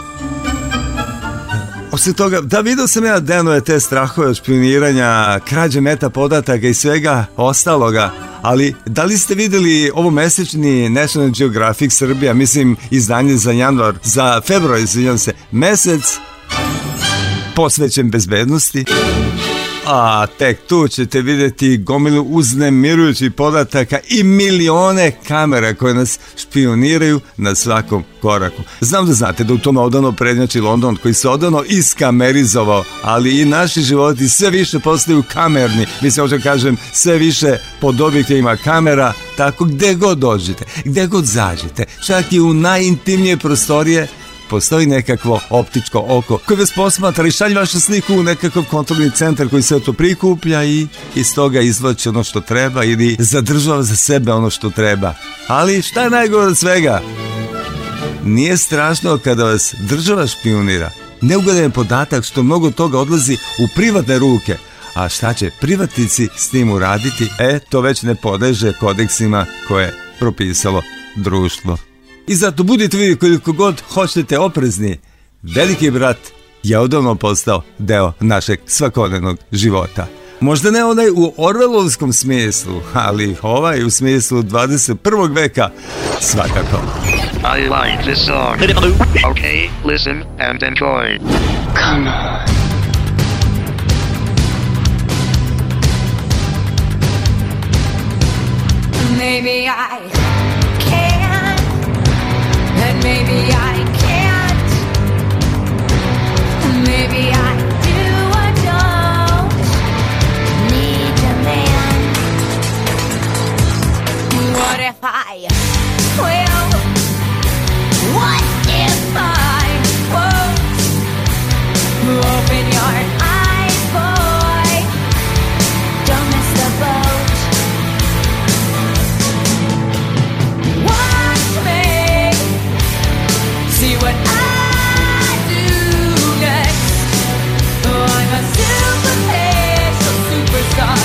Osim toga, da, vidio sam ja Denove te strahove od špioniranja, krađe meta podataka i svega ostaloga, ali da li ste vidjeli ovo mesečni National Geographic Srbija, mislim izdanje za februar, izvinjam se, mesec posvećen bezbednosti? A tek tu ćete vidjeti gomilu uznemirujućih podataka i milione kamera koje nas špioniraju na svakom koraku. Znam da znate da u tome odano prednjači London, koji se odano iskamerizovao, ali i naši životi sve više postaju kamerni. Mislim, hoću kažem, sve više pod objektivima kamera, tako gde god dođete, gde god zađete, čak i u najintimnije prostorije, postoji nekakvo optičko oko koje vas posmatra i šalje vašu sliku u nekakav kontrolni centar koji sve to prikuplja i iz toga izvlači ono što treba ili zadržava za sebe ono što treba. Ali šta je najgore od svega? Nije strašno kada vas država špionira. Neugodan je podatak što mnogo toga odlazi u privatne ruke. A šta će privatnici s tim uraditi? To već ne podleže kodeksima koje je propisalo društvo. I zato budite vi koliko god hoćete oprezni. Veliki brat je odavno postao deo našeg svakodnevnog života. Možda ne onaj u orvelovskom smislu, ali ovaj u smislu 21. veka svakako. I like this song. Okay, listen and enjoy. Come on. Maybe I can, and maybe I can't. Maybe I do or don't need a man. What if I will? What if I won't? Open your eyes, boy. Don't miss the boat. Watch me. See what I do next. Oh, I'm a superficial superstar.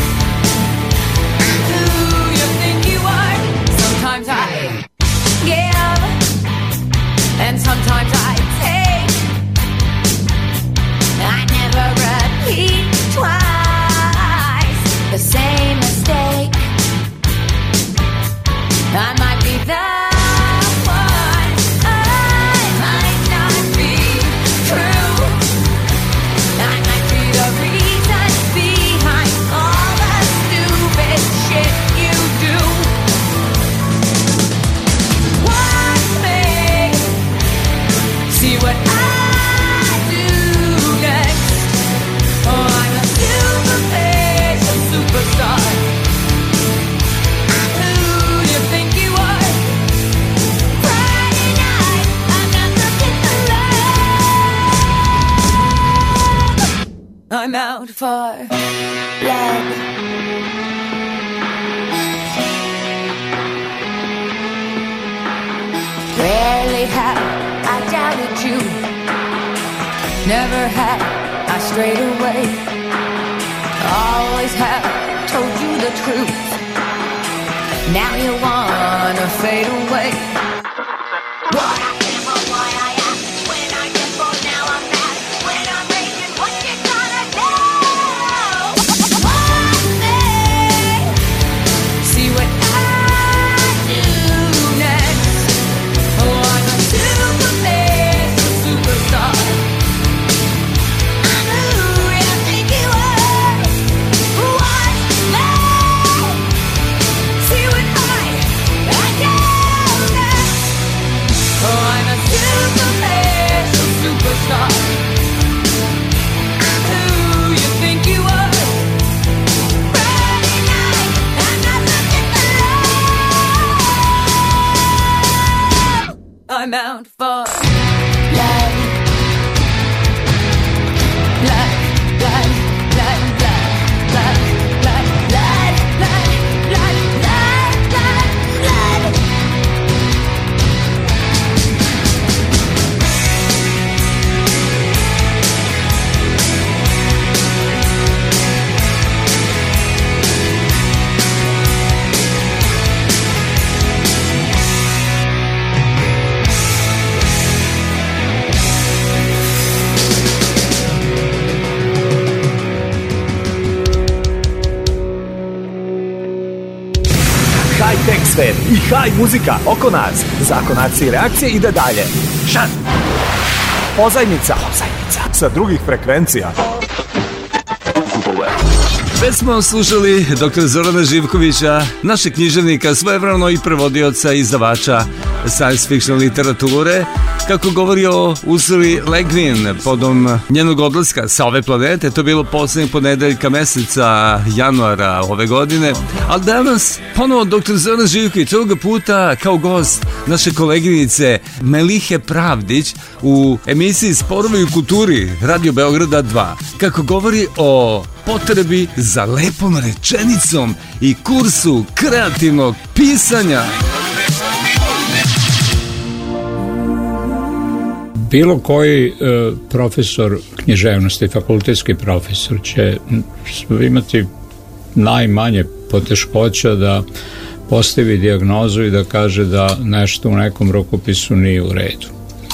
Who you think you are? Sometimes I give, and sometimes I take. I never repeat twice the same mistake. I might be the one, I might not be true. I might be the reason behind all the stupid shit you do. Watch me, see what I do next. Oh, I'm a superficial superstar. Who you think you are? Friday night, I'm not looking for love. I'm out for love. Rarely have I doubted you. Never have I strayed away. Always have told you the truth. Now you wanna fade away. What I am or why I am. When I get bored, now I'm mad. When I'm raging, what you gonna do? Watch me, see what I do next. Oh, I'm a superficial superstar. I'm who you think you are. Watch me, see what I do next. Oh, I'm a superficial superstar. I'm who you think you are. Friday night, I'm not looking for love. I'm out for love, love, love. svet i haj muzika oko nas. Zakon akcije i reakcije ide dalje. Šan! Pozajmica sa drugih frekvencija. Već smo slušali dr. Zorana Živkovića, našeg književnika, svojevremeno i prevodioca i izdavača science fiction literature, kako govori o Ursuli Le Guin podom njenog odlaska sa ove planete. To je bilo poslednjeg ponedeljka meseca januara ove godine. Ali danas ponovo dr. Zoran Živković, ovoga puta kao gost naše koleginice Melihe Pravdić u emisiji Sporovi u kulturi Radio Beograda 2, kako govori o potrebi za lepom rečenicom i kursu kreativnog pisanja. Bilo koji profesor književnosti, fakultetski profesor će imati najmanje poteškoća da postavi dijagnozu i da kaže da nešto u nekom rukopisu nije u redu.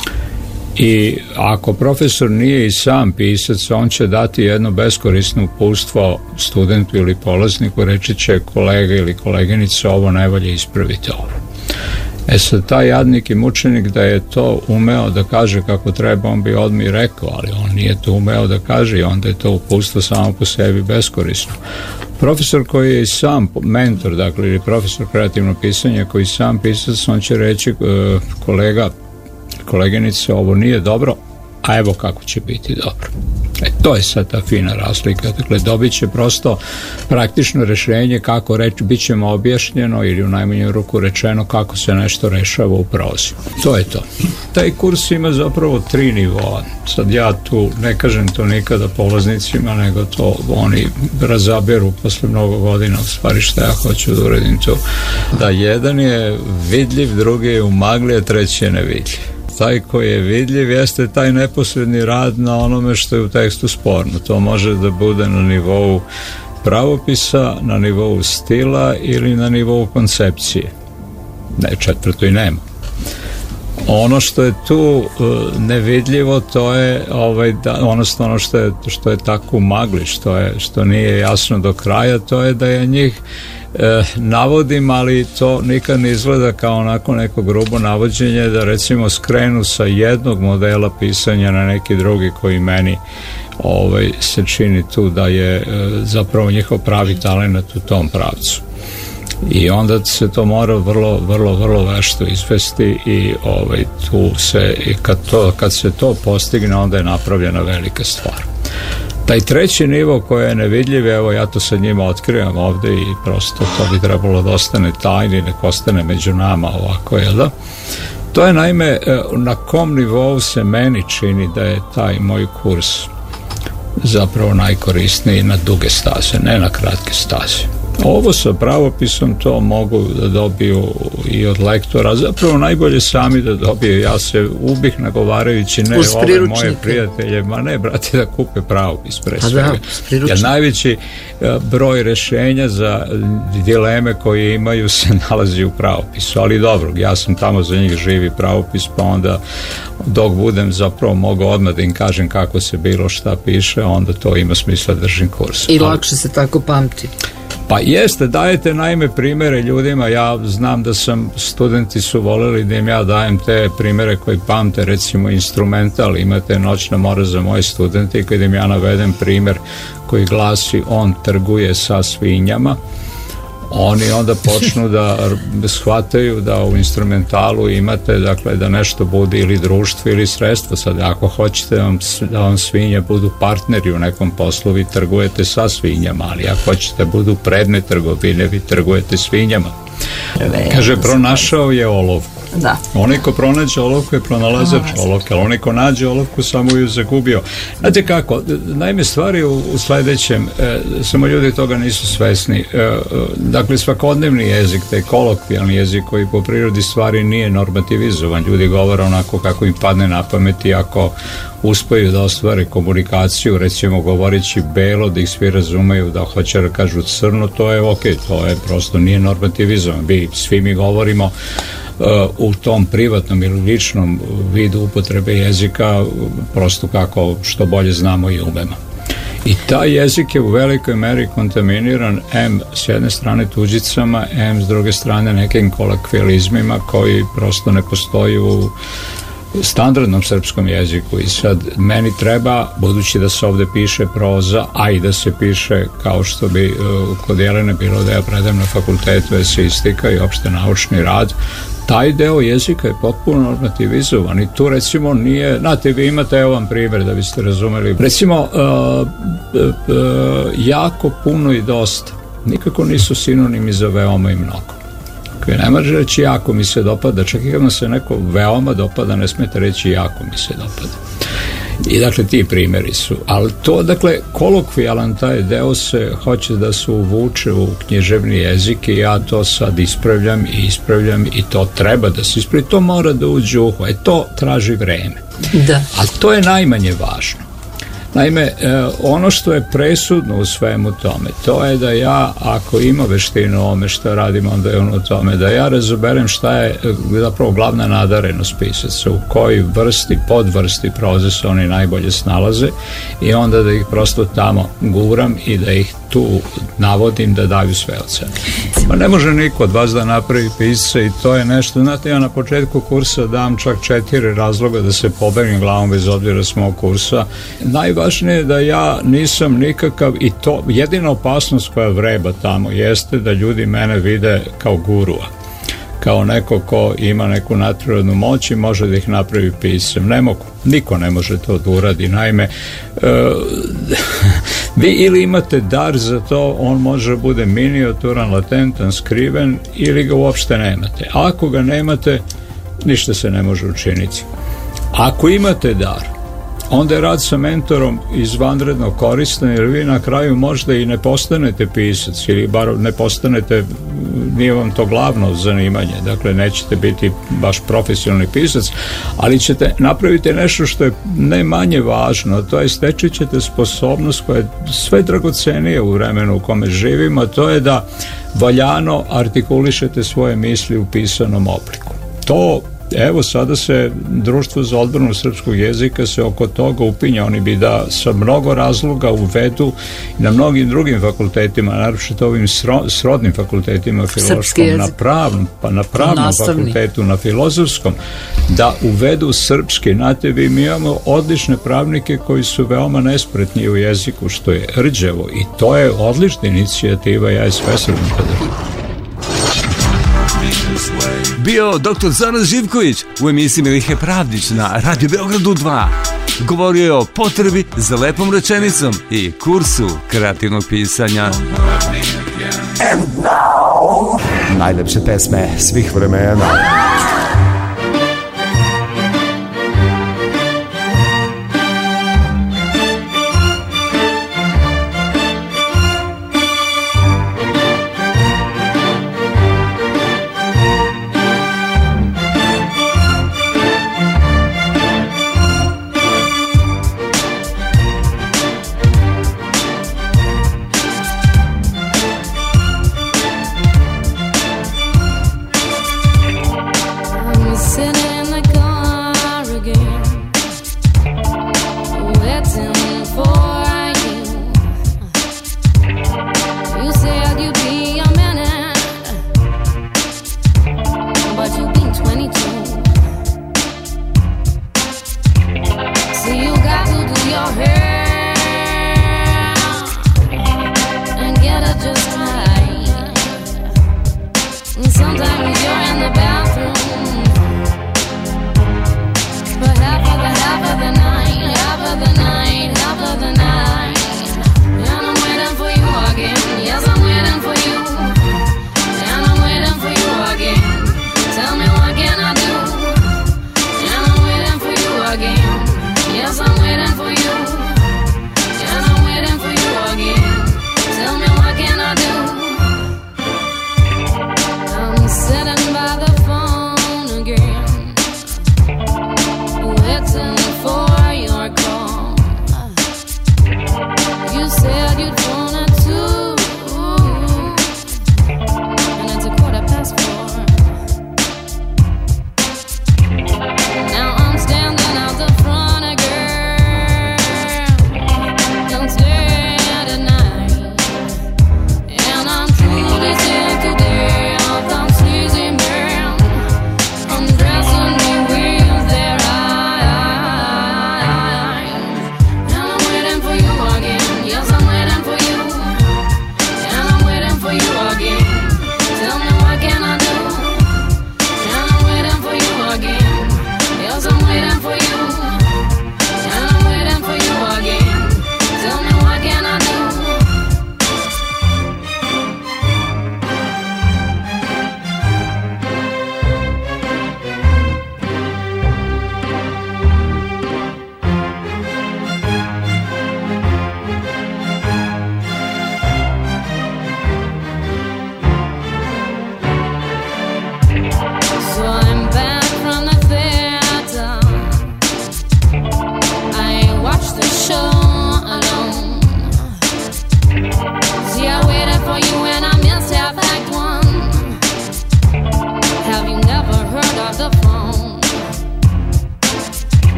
I ako profesor nije i sam pisac, on će dati jedno beskorisno uputstvo studentu ili polazniku, reći će kolega ili koleginica, ovo najbolje ispravite ovo. Sad, taj jadnik i mučenik da je to umeo da kaže kako treba, on bi odmah rekao, ali on nije to umeo da kaže i onda je to uputstvo samo po sebi beskorisno. Profesor koji je i sam mentor, dakle, ili profesor kreativnog pisanja koji je sam pisac, on će reći kolega, koleginice, ovo nije dobro, a evo kako će biti dobro. To je sad ta fina razlika. Dakle, dobit će prosto praktično rešenje kako reći, bit će mu objašnjeno ili u najmanju ruku rečeno kako se nešto rešava u prozi. To je to. Taj kurs ima zapravo 3 nivoa. Sad ja tu ne kažem to nikada polaznicima, nego to oni razaberu posle mnogo godina u stvari šta ja hoću da uradim tu. Da, jedan je vidljiv, drugi je u magli, a treći je nevidljiv. Taj koji je vidljiv jeste taj neposredni rad na onome što je u tekstu sporno. To može da bude na nivou pravopisa, na nivou stila ili na nivou koncepcije. Ne, četvrto i nema. Ono što je tu nevidljivo, to je odnosno ono što je tako u magli, što nije jasno do kraja, to je da je njih navodim, ali to nikad ne izgleda kao onako neko grubo navođenje, da recimo skrenu sa jednog modela pisanja na neki drugi koji meni se čini tu da je zapravo njihov pravi talent u tom pravcu. I onda se to mora vrlo vešto izvesti i tu se, kad se to postigne, onda je napravljena velika stvar. Taj treći nivo koji je nevidljiv, evo ja to sa njima otkrivam ovde i prosto to bi trebalo da ostane tajni, nek ostane među nama ovako, jel da? To je naime na kom nivou se meni čini da je taj moj kurs zapravo najkorisniji na duge staze, ne na kratke staze. Ovo sa pravopisom to mogu da dobiju i od lektora, zapravo najbolje sami da dobiju. Ja se ubih nagovarajući ne ove moje prijatelje, ma ne brate da kupe pravopis pre svega. Jer najveći broj rešenja za dileme koje imaju se nalazi u pravopisu, ali dobro, ja sam tamo za njih živi pravopis, pa onda dok budem zapravo mogu odmah da im kažem kako se bilo šta piše, onda to ima smisla da držim kurs. I lakše se tako pamti. Pa jeste, dajete naime primere ljudima, ja znam da studenti su voleli da im ja dajem te primere koji pamte, recimo instrumental, imate Noćna mora za moje studente i kada im ja navedem primer koji glasi on trguje sa svinjama, oni onda počnu da shvataju da u instrumentalu imate, dakle, da nešto bude ili društvo ili sredstvo. Sad, ako hoćete da vam svinje budu partneri u nekom poslu, vi trgujete sa svinjama, ali ako hoćete da budu predmet trgovine, vi trgujete svinjama. Kaže, pronašao je olovku. Da. Onaj ko pronađe olovku je pronalazač olovke, ali onaj ko nađe olovku samo ju zagubio. Znate kako, naime stvari u sledećem, samo ljudi toga nisu svesni. Dakle, svakodnevni jezik, taj kolokvijalni jezik koji po prirodi stvari nije normativizovan, ljudi govore onako kako im padne na pamet i ako uspeju da ostvare komunikaciju, recimo govoreći belo, da ih svi razumeju, da hoće da kažu crno, to je ok, to je prosto nije normativizovan. Svi mi govorimo u tom privatnom ili ličnom vidu upotrebe jezika prosto kako što bolje znamo i umemo. I taj jezik je u velikoj meri kontaminiran M s jedne strane tuđicama, M s druge strane nekim kolokvijalizmima koji prosto ne postoji u standardnom srpskom jeziku. I sad meni treba, budući da se ovde piše proza, a i da se piše kao što bi kod Jelene bilo da ja predajem na fakultetu esistika i opšte naučni rad, taj deo jezika je potpuno normativizovan i tu recimo nije, znate, vi imate, evo vam primjer da biste razumeli, recimo jako, puno i dosta nikako nisu sinonimi za veoma i mnogo. Ne može reći jako mi se dopada, čak i kad nam se neko veoma dopada, ne smete reći jako mi se dopada. I dakle ti primjeri su, ali to dakle kolokvijalan taj deo se hoće da se uvuče u književni jezik i ja to sad ispravljam i to treba da se ispravi, to mora da uđe u uho, to traži vreme. Da. Ali to je najmanje važno. Naime, ono što je presudno u svemu tome, to je da ja, ako ima veštinu o ome što radim, onda je ono u tome, da ja razoberem šta je zapravo glavna nadarenost pisaca, u kojoj vrsti, podvrsti proze se oni najbolje snalaze i onda da ih prosto tamo guram i da ih tu navodim da daju sve od sebe. Ma ne može niko od vas da napravi pisca i to je nešto, znate, ja na početku kursa dam čak 4 razloga da se pobegnem glavom bez obzira s mog kursa. Najvažnije je da ja nisam nikakav, i to jedina opasnost koja vreba tamo jeste da ljudi mene vide kao gurua, kao neko ko ima neku nadprirodnu moć i može da ih napravi piscem. Ne mogu, niko ne može to da uradi. Naime, vi ili imate dar za to, on može bude miniaturan, latentan, skriven, ili ga uopšte nemate. Ako ga nemate, ništa se ne može učiniti. Ako imate dar, onda je rad sa mentorom izvanredno koristan, jer vi na kraju možda i ne postanete pisac ili bar ne postanete, nije vam to glavno zanimanje, dakle nećete biti baš profesionalni pisac, ali ćete napraviti nešto što je ne manje važno, to je steći ćete sposobnost koja je sve dragocenije u vremenu u kome živimo, to je da valjano artikulišete svoje misli u pisanom obliku. To, evo, sada se Društvo za odbranu srpskog jezika se oko toga upinja, oni bi da sa mnogo razloga uvedu na mnogim drugim fakultetima, naročito ovim srodnim fakultetima, filološkom, na pravnom fakultetu, na filozofskom, da uvedu srpski. Znate, mi imamo odlične pravnike koji su veoma nespretni u jeziku, što je rđevo, i to je odlična inicijativa, ja je svesredno podržavam. Bio dr. Zoran Živković u emisiji Milihe Pravdić na Radio Beogradu 2. Govorio je o potrebi za lepom rečenicom i kursu kreativnog pisanja. Najlepše pesme svih vremena.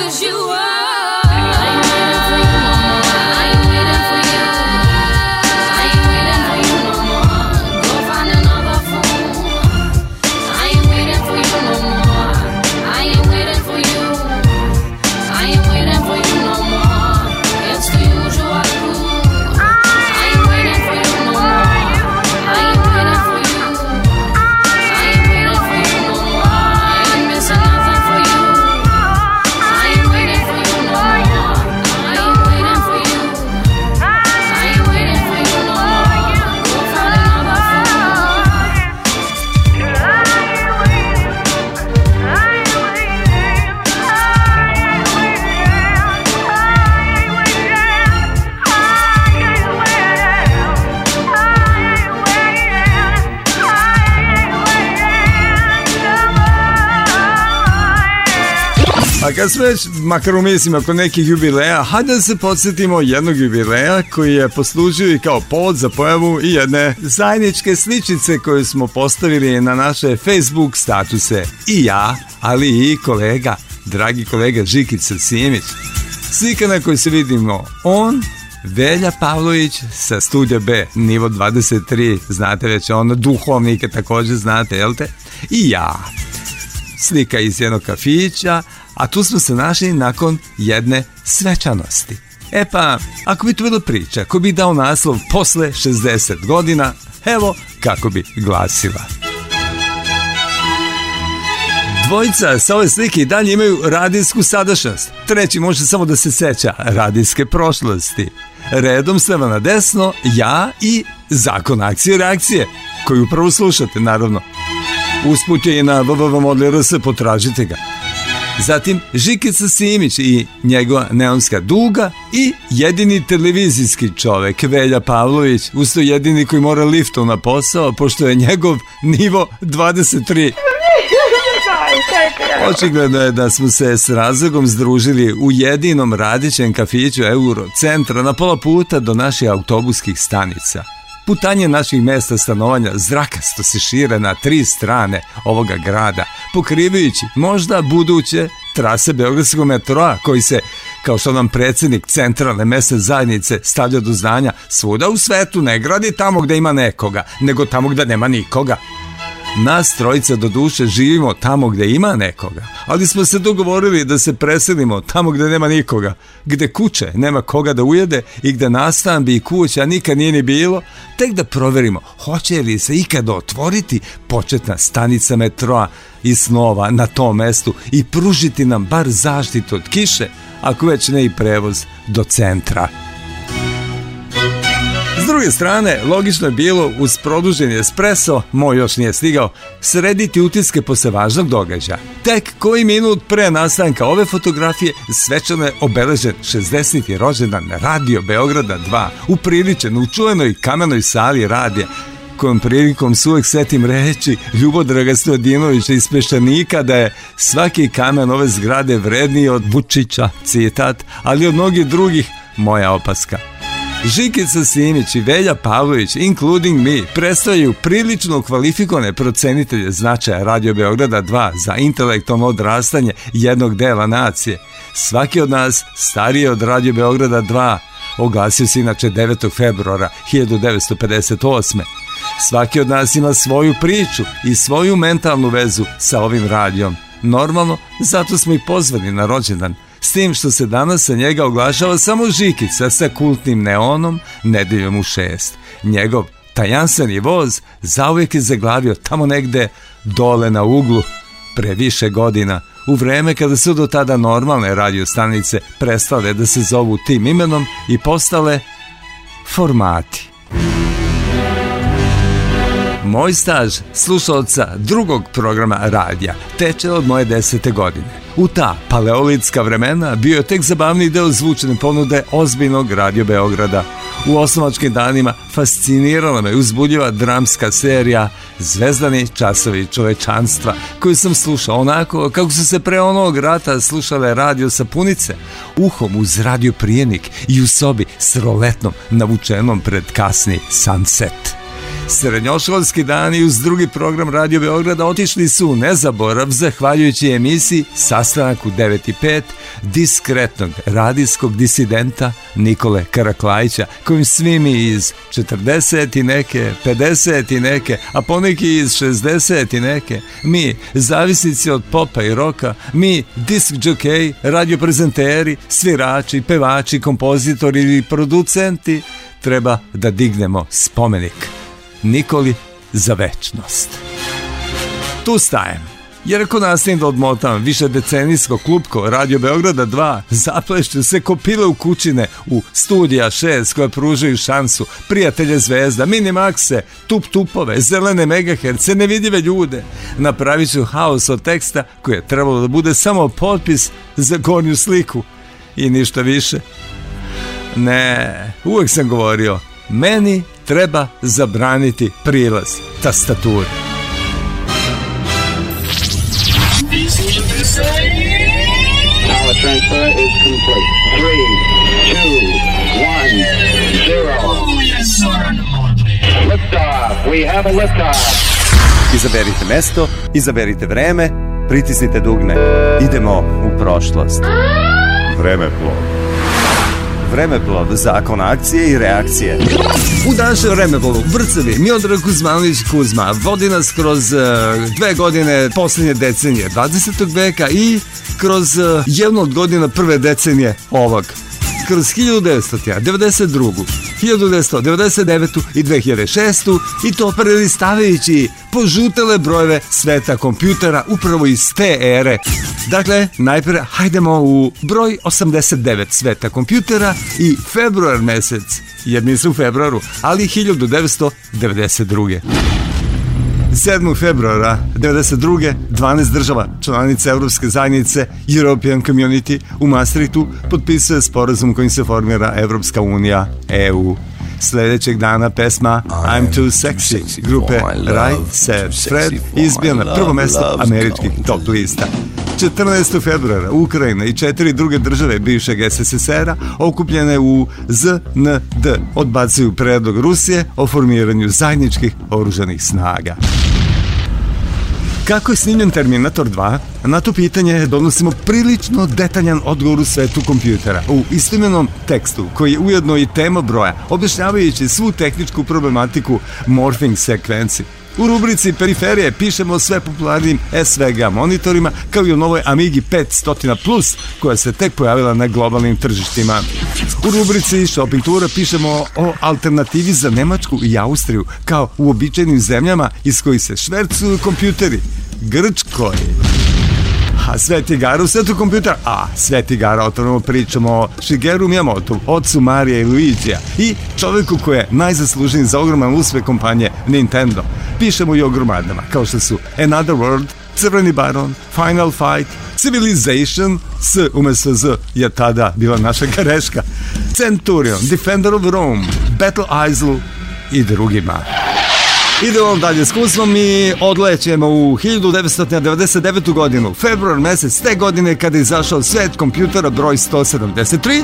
'cause you are. I ain't waiting for you no more. I ain't waiting for you. I ain't waiting for you no more. Go find another fool. I ain't waiting for you no more. I ain't waiting for you. I ain't waiting for you no more. It's the usual rule. I ain't waiting for you no more. I ain't waiting for you. I ain't waiting for you no more. I ain't missing nothing for you. I ain't waiting for you no more. I ain't waiting for you. I ain't waiting for you no more. Go find another A kad smo već, makar u mislima, kod nekih jubileja, hajde da se podsjetimo jednog jubileja koji je poslužio i kao povod za pojavu i jedne zajedničke sličice koju smo postavili na naše Facebook statuse. I ja, ali i kolega, dragi kolega Žikica Simić. Slika na kojoj se vidimo on, Velja Pavlović sa Studija B, nivo 23, znate već ono, duhovnike također znate, jel te? I ja. Slika iz jednog kafića, a tu smo se našli nakon jedne svečanosti. E pa, ako bi to bilo priča, ako bi dao naslov posle 60 godina, evo kako bi glasila. Dvojica sa ove slike i dalje imaju radijsku sadašnjost. Treći može samo da se seća radijske prošlosti. Redom s leva na desno, ja i Zakon akcije i reakcije, koju upravo slušate, naravno. Usput je i na www.modli.rs, potražite ga. Zatim Žikica Simić i njegova neonska duga i jedini televizijski čovek Velja Pavlović, usto jedini koji mora liftom na posao, pošto je njegov nivo 23. Očigledno je da smo se s razlogom združili u jedinom radićem kafiću Eurocentra na pola puta do naših autobuskih stanica. Putanje naših mesta stanovanja zrakasto se šire na 3 strane ovoga grada, pokrivajući možda buduće trase Beogradskog metroa, koji se, kao što nam predsjednik centralne mesne zajednice stavlja do znanja, svuda u svetu ne gradi tamo gde ima nekoga, nego tamo gde nema nikoga. Nas trojica do duše živimo tamo gde ima nekoga, ali smo se dogovorili da se preselimo tamo gde nema nikoga, gde kuće nema koga da ujede i gde nastambi i kuća nikad nije ni bilo, tek da proverimo hoće li se ikada otvoriti početna stanica metroa i snova na tom mestu i pružiti nam bar zaštitu od kiše, ako već ne i prevoz do centra. S druge strane, logično je bilo uz produženi espresso, moj još nije stigao, srediti utiske posle važnog događaja. Tek koji minut pre nastanka ove fotografije svečano je obeležen 60. rođendan Radio Beograda 2, upriličen u čuvenoj kamenoj sali radija, kojom prilikom se uvek setim reći Ljubodraga Stojadinovića iz Peščanika da je svaki kamen ove zgrade vredniji od Vučića, citat, ali od mnogih drugih, moja opaska. Žikica Simić i Velja Pavlović, including me, predstavljaju prilično kvalifikovane procenitelje značaja Radio Beograda 2 za intelektualno odrastanje jednog dela nacije. Svaki od nas stariji od Radio Beograda 2 oglasio se inače 9. februara 1958. Svaki od nas ima svoju priču i svoju mentalnu vezu sa ovim radijom. Normalno, zato smo i pozvani na rođendan. S tim što se danas sa njega oglašava samo Žikica sa kultnim neonom nedeljom u 6. Njegov tajansani voz zauvijek je zaglavio tamo negde dole na uglu pre više godina, u vreme kada su do tada normalne radiostanice prestale da se zovu tim imenom i postale formati. Moj staž slušalca drugog programa radija teče od moje 10. godine. U ta paleolitska vremena bio je tek zabavni deo zvučne ponude ozbiljnog Radio Beograda. U osnovačkim danima fascinirala me uzbudljiva dramska serija Zvezdani časovi čovečanstva, koju sam slušao onako kako su se pre onog rata slušale radio sapunice, uhom uz radio prijenik i u sobi s roletnom navučenom pred kasni sunset. Srednjoškolski dani uz drugi program Radio Beograda otišli su u nezaborav zahvaljujući emisiji Sastanak u 9:05 diskretnog radijskog disidenta Nikole Karaklajića, kojim svi mi iz 40 i neke, 50 i neke, a poneki iz 60 i neke, mi zavisnici od popa i roka, mi disk jockey, radioprezenteri, svirači, pevači, kompozitori i producenti, treba da dignemo spomenik Nikoli za večnost. Tu stajem, jer ako nastavim da odmotam više decenijsko klupko Radio Beograda 2, zaplešću se ko pile u kućine u Studija 6 koja pružaju šansu, Prijatelje zvezda, Minimaxe, Tup-tupove, Zelene megaherce, Nevidljive ljude. Napravit ću haos od teksta koji je trebalo da bude samo potpis za gornju sliku i ništa više. Ne, uvek sam govorio, meni treba zabraniti prilaz tastaturi. Power transfer is complete. 3, 2, 1, 0. Yes, sir. Liftoff. We have a liftoff. Izaberite mesto, izaberite vreme, pritisnite dugme. Idemo u prošlost. Vremeplov. Vremeplov, zakon akcije i reakcije. U današnjem vremeplovu Vrcevi, Miodrag Kuzmanović Kuzma vodi nas kroz 2 godine posljednje decenije 20. veka i kroz jednu od godina prve decenije ovog. Kroz 1992. 1999. i 2006. i to prelistavajući požutele brojeve sveta kompjutera upravo iz te ere. Dakle, najpre hajdemo u broj 89 sveta kompjutera i februar mesec, jer mi su u februaru, ali 1992. 7. februara 1992. 12 država članica Evropske zajednice European Community u Maastrichtu potpisuje sporazum kojim se formira Evropska unija, EU. Sljedećeg dana pesma I'm Too Sexy grupe Right Said Fred izbija na prvo mesto američkih top lista. 14. februara Ukrajina i 4 druge države bivšeg SSSR-a okupljene u ZND odbacuju predlog Rusije o formiranju zajedničkih oružanih snaga. Kako je snimljen Terminator 2? Na to pitanje donosimo prilično detaljan odgovor u svetu kompjutera u istoimenom tekstu, koji je ujedno i tema broja, objašnjavajući svu tehničku problematiku morphing sekvenci. U rubrici Periferije pišemo o sve popularnim SVG monitorima, kao i o novoj Amigi 500+, koja se tek pojavila na globalnim tržištima. U rubrici Shopping Tura pišemo o alternativi za Nemačku i Austriju, kao u uobičajenim zemljama iz kojih se švercuju kompjuteri. Grčkoj. A Sveti igara u svetu kompjutera. Sveti igara, otvoreno pričamo o Shigeru Miyamotu, ocu Marija i Luigija i čovjeku koji je najzaslužniji za ogroman uspeh kompanije Nintendo. Pišemo i o gromadama, kao što su Another World, Crveni baron, Final Fight, Civilization, S umjesto Z je tada bila naša greška, Centurion, Defender of Rome, Battle Isle i drugima. Idemo dalje s Kuzmom i odlećemo u 1999. godinu, februar mesec te godine kada je izašao svet kompjutera broj 173.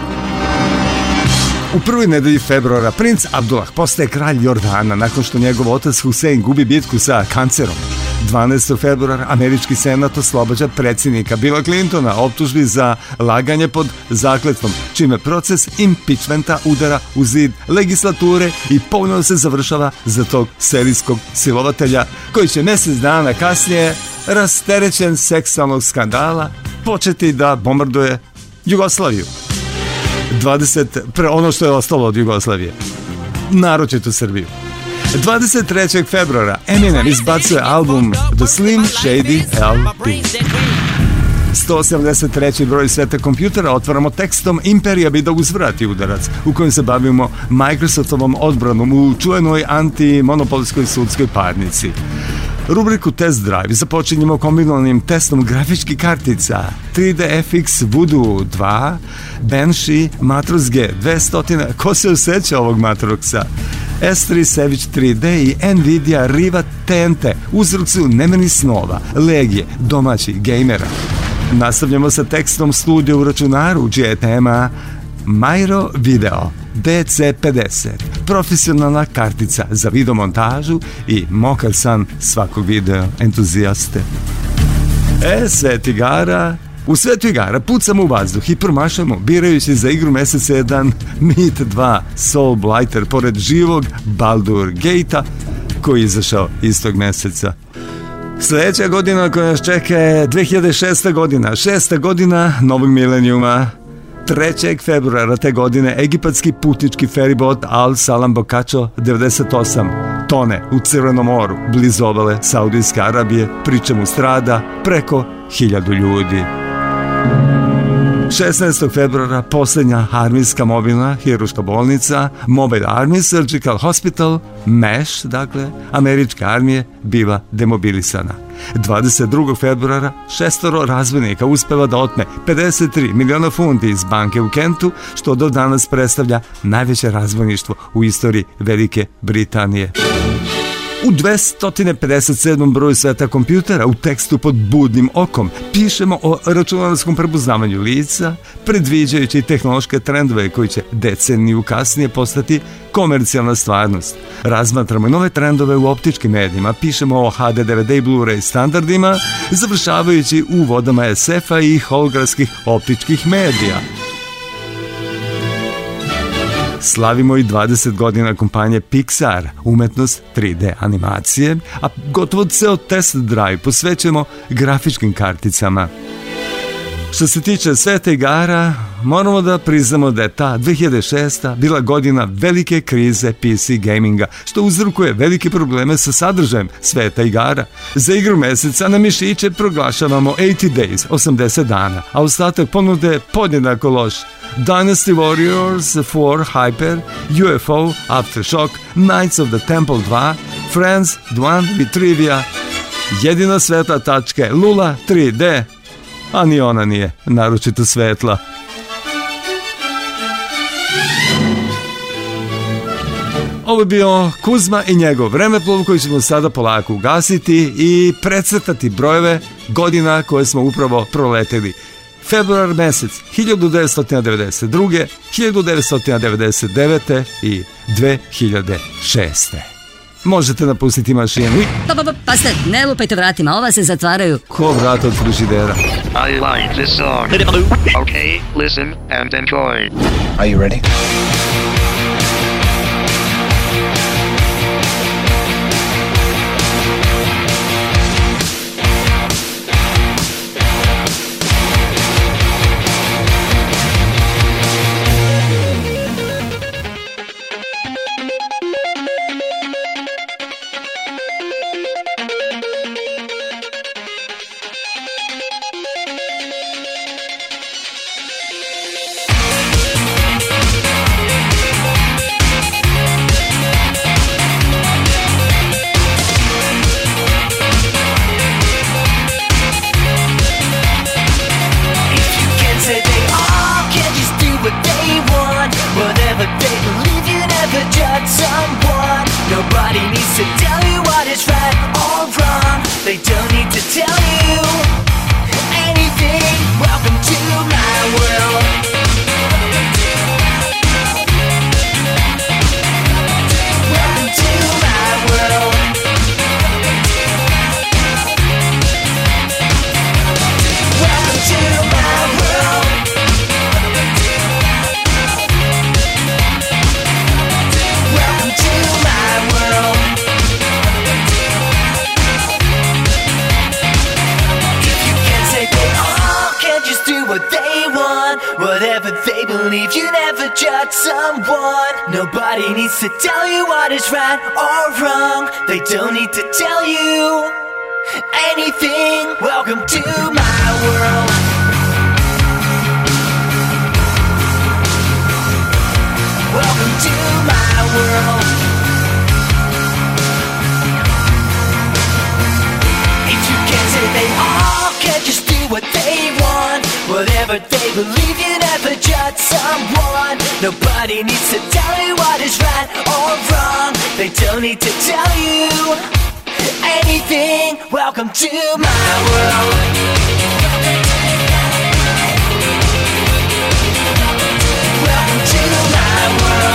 U prvoj nedelji februara princ Abdullah postaje kralj Jordana nakon što njegov otac Husein gubi bitku sa kancerom. 12. februara američki senat oslobađa predsjednika Billa Clintona optužbi za laganje pod zakletvom, čime proces impeachmenta udara u zid legislature i ponovno se završava za tog serijskog silovatelja koji će mjesec dana kasnije, rasterećen seksualnog skandala, početi da bombarduje Jugoslaviju. Ono što je ostalo od Jugoslavije, naročito Srbiju. 23. februara Eminem izbacuje album The Slim Shady LP. 183. broj sveta kompjutera otvaramo tekstom Imperija bi da uzvrati udarac, u kojem se bavimo Microsoftovom odbranom u čuvenoj antimonopolskoj sudskoj parnici. Rubriku Test Drive započinjemo kombinovanim testom grafičkih kartica 3D FX Voodoo 2, Banshee, Matrox G200, ko se osjeća ovog Matroxa, S3 Savage 3D i Nvidia Riva TNT, uzrok su nemeni snova, legije domaćih gejmera. Nastavljamo sa tekstom Studija u računaru, čija je tema Mairo Video. DC50, profesionalna kartica za videomontažu i mokar san svakog video entuzijaste. Svet igara. U svetu igara pucamo u vazduh i promašamo birajući za igru meseca jedan Meat 2 Soul Blighter pored živog Baldur Gate-a koji je izašao istog meseca. Sljedeća godina koja nas čeka je 2006. godina, 6. godina novog milenijuma. 3. februara te godine egipatski putnički feribot Al Salam Boccaccio 98 tone u Crvenom moru blizu obale Saudijske Arabije, pri čemu strada preko 1000 ljudi. 16. februara posljednja armijska mobilna hirurška bolnica Mobile Army Surgical Hospital, MESH, dakle, američke armije, biva demobilisana. 22. februara 6 razbojnika uspeva da otme 53 miliona funti iz banke u Kentu, što do danas predstavlja najveće razbojništvo u istoriji Velike Britanije. U 257. broju sveta kompjutera u tekstu pod budnim okom pišemo o računarskom prepoznavanju lica, predviđajući tehnološke trendove koji će deceniju kasnije postati komercijalna stvarnost. Razmatramo nove trendove u optičkim medijima, pišemo o HD, DVD i Blu-ray standardima, završavajući u vodama SF-a i holografskih optičkih medija. Slavimo i 20 godina kompanije Pixar, umetnost 3D animacije, a gotovo ceo test drive posvećujemo grafičkim karticama. Što se tiče sveta igara, moramo da priznamo da je ta 2006. bila godina velike krize PC gaminga, što uzrokuje velike probleme sa sadržajem sveta igara. Za igru meseca na mišiće proglašavamo 80 Days, 80 dana, a ostatak ponude podjednako loš. Dynasty Warriors 4 Hyper, UFO, Aftershock, Knights of the Temple 2, Friends, Dwan with Trivia. Jedina svetla tačka je Lula 3D, a ni ona nije naročito svetla. Ovo je bio Kuzma i njegov vremeplov koji ćemo sada polako ugasiti i precrtati brojeve godina koje smo upravo proleteli. Februar mesec 1992, 1999 i 2006. Možete napustiti mašinu i... Pazite, ne lupajte vratima, ova se zatvaraju. Ko vrata od frižidera? I like this song. Okay, listen and enjoy. Are you ready? Nobody needs to tell you what is right or wrong. They don't need to tell you anything. Welcome to my world. Welcome to my world. If you can't say they all can just do what they want, whatever they believe, you never judge someone. Nobody needs to tell you what is right or wrong. They don't need to tell you anything. Welcome to my world. Welcome to my world.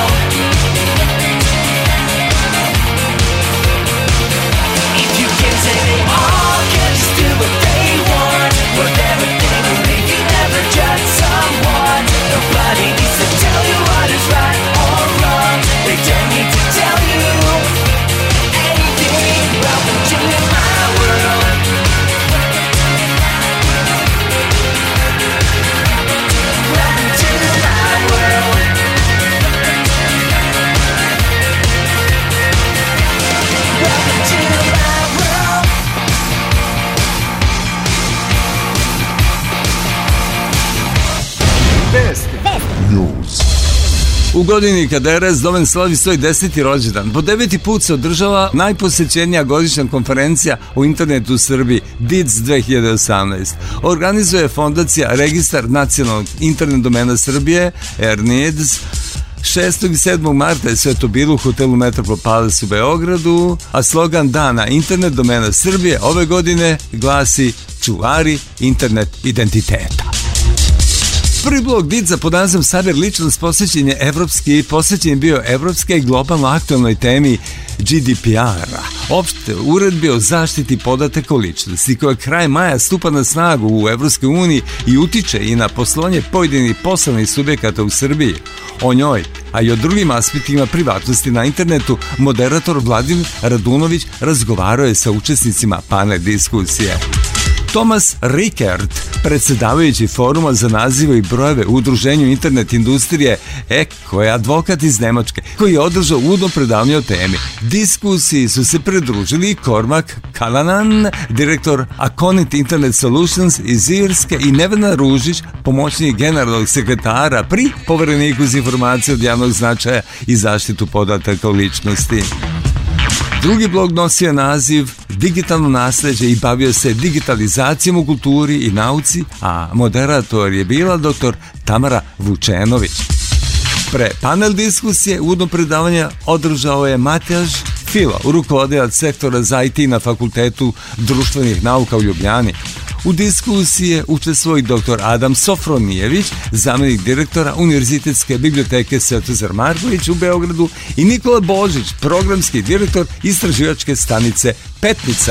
U godini kada RS Domen slavi svoj 10. rođendan, po 9. put se održava najposećenija godišnja konferencija o internetu u Srbiji, DIC 2018. Organizuje fondacija Registar nacionalnog internet domena Srbije, RNIDS. 6. i 7. marta je sve to bilo u hotelu Metropol Palace u Beogradu, a slogan dana internet domena Srbije ove godine glasi čuvari internet identiteta. Prvi blok DIC-a pod nazivom Cyber ličnost posvećen je bio evropske i globalno aktualnoj temi GDPR-a, opšte uredbi o zaštiti podataka o ličnosti, koja kraj maja stupa na snagu u Evropskoj uniji i utiče i na poslovanje pojedinih poslovnih subjekata u Srbiji. O njoj, a i o drugim aspektima privatnosti na internetu, moderator Vladimir Radunović razgovarao je sa učesnicima panel diskusije. Thomas Rickert, predsjedavajući foruma za nazive i brojeve u udruženju internet industrije ECO, je advokat iz Nemačke, koji je održao uvodno predavanje o temi. Diskusiji su se pridružili Cormac Callanan, direktor Aconit Internet Solutions iz Irske, i Nevena Ružić, pomoćnik generalnog sekretara pri Povereniku za informacije od javnog značaja i zaštitu podataka o ličnosti. Drugi blog nosio naziv Digitalno nasleđe i bavio se digitalizacijom u kulturi i nauci, a moderator je bila dr. Tamara Vučenović. Pre panel diskusije uvodno predavanja održao je Matjaž Filo, rukovodilac sektora za IT na Fakultetu društvenih nauka u Ljubljani. U diskusiji je učestvovao i dr. Adam Sofronijević, zamjenik direktora Univerzitetske biblioteke Svetozar Marković u Beogradu, i Nikola Božić, programski direktor istraživačke stanice Petnica.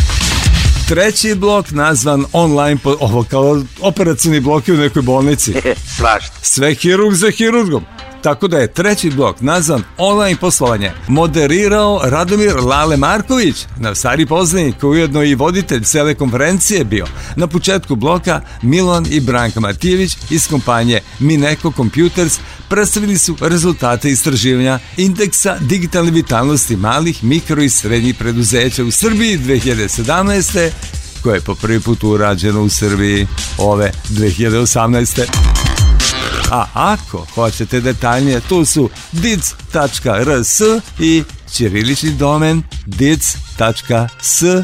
Treći blok nazvan online, ovo kao operacioni blok u nekoj bolnici. Sve hirurg za hirurgom. Tako da je treći blok nazvan online poslovanje moderirao Radomir Lale Marković, na stari poznanik koji ujedno i voditelj cele konferencije bio. Na početku bloka Milan i Branka Matijević iz kompanije Mineco Computers predstavili su rezultate istraživanja indeksa digitalne vitalnosti malih, mikro i srednjih preduzeća u Srbiji 2017. koje je po prvi put urađeno u Srbiji ove 2018. A ako hoćete detaljnije, tu su dic.rs i ćirilični domen dic.srb.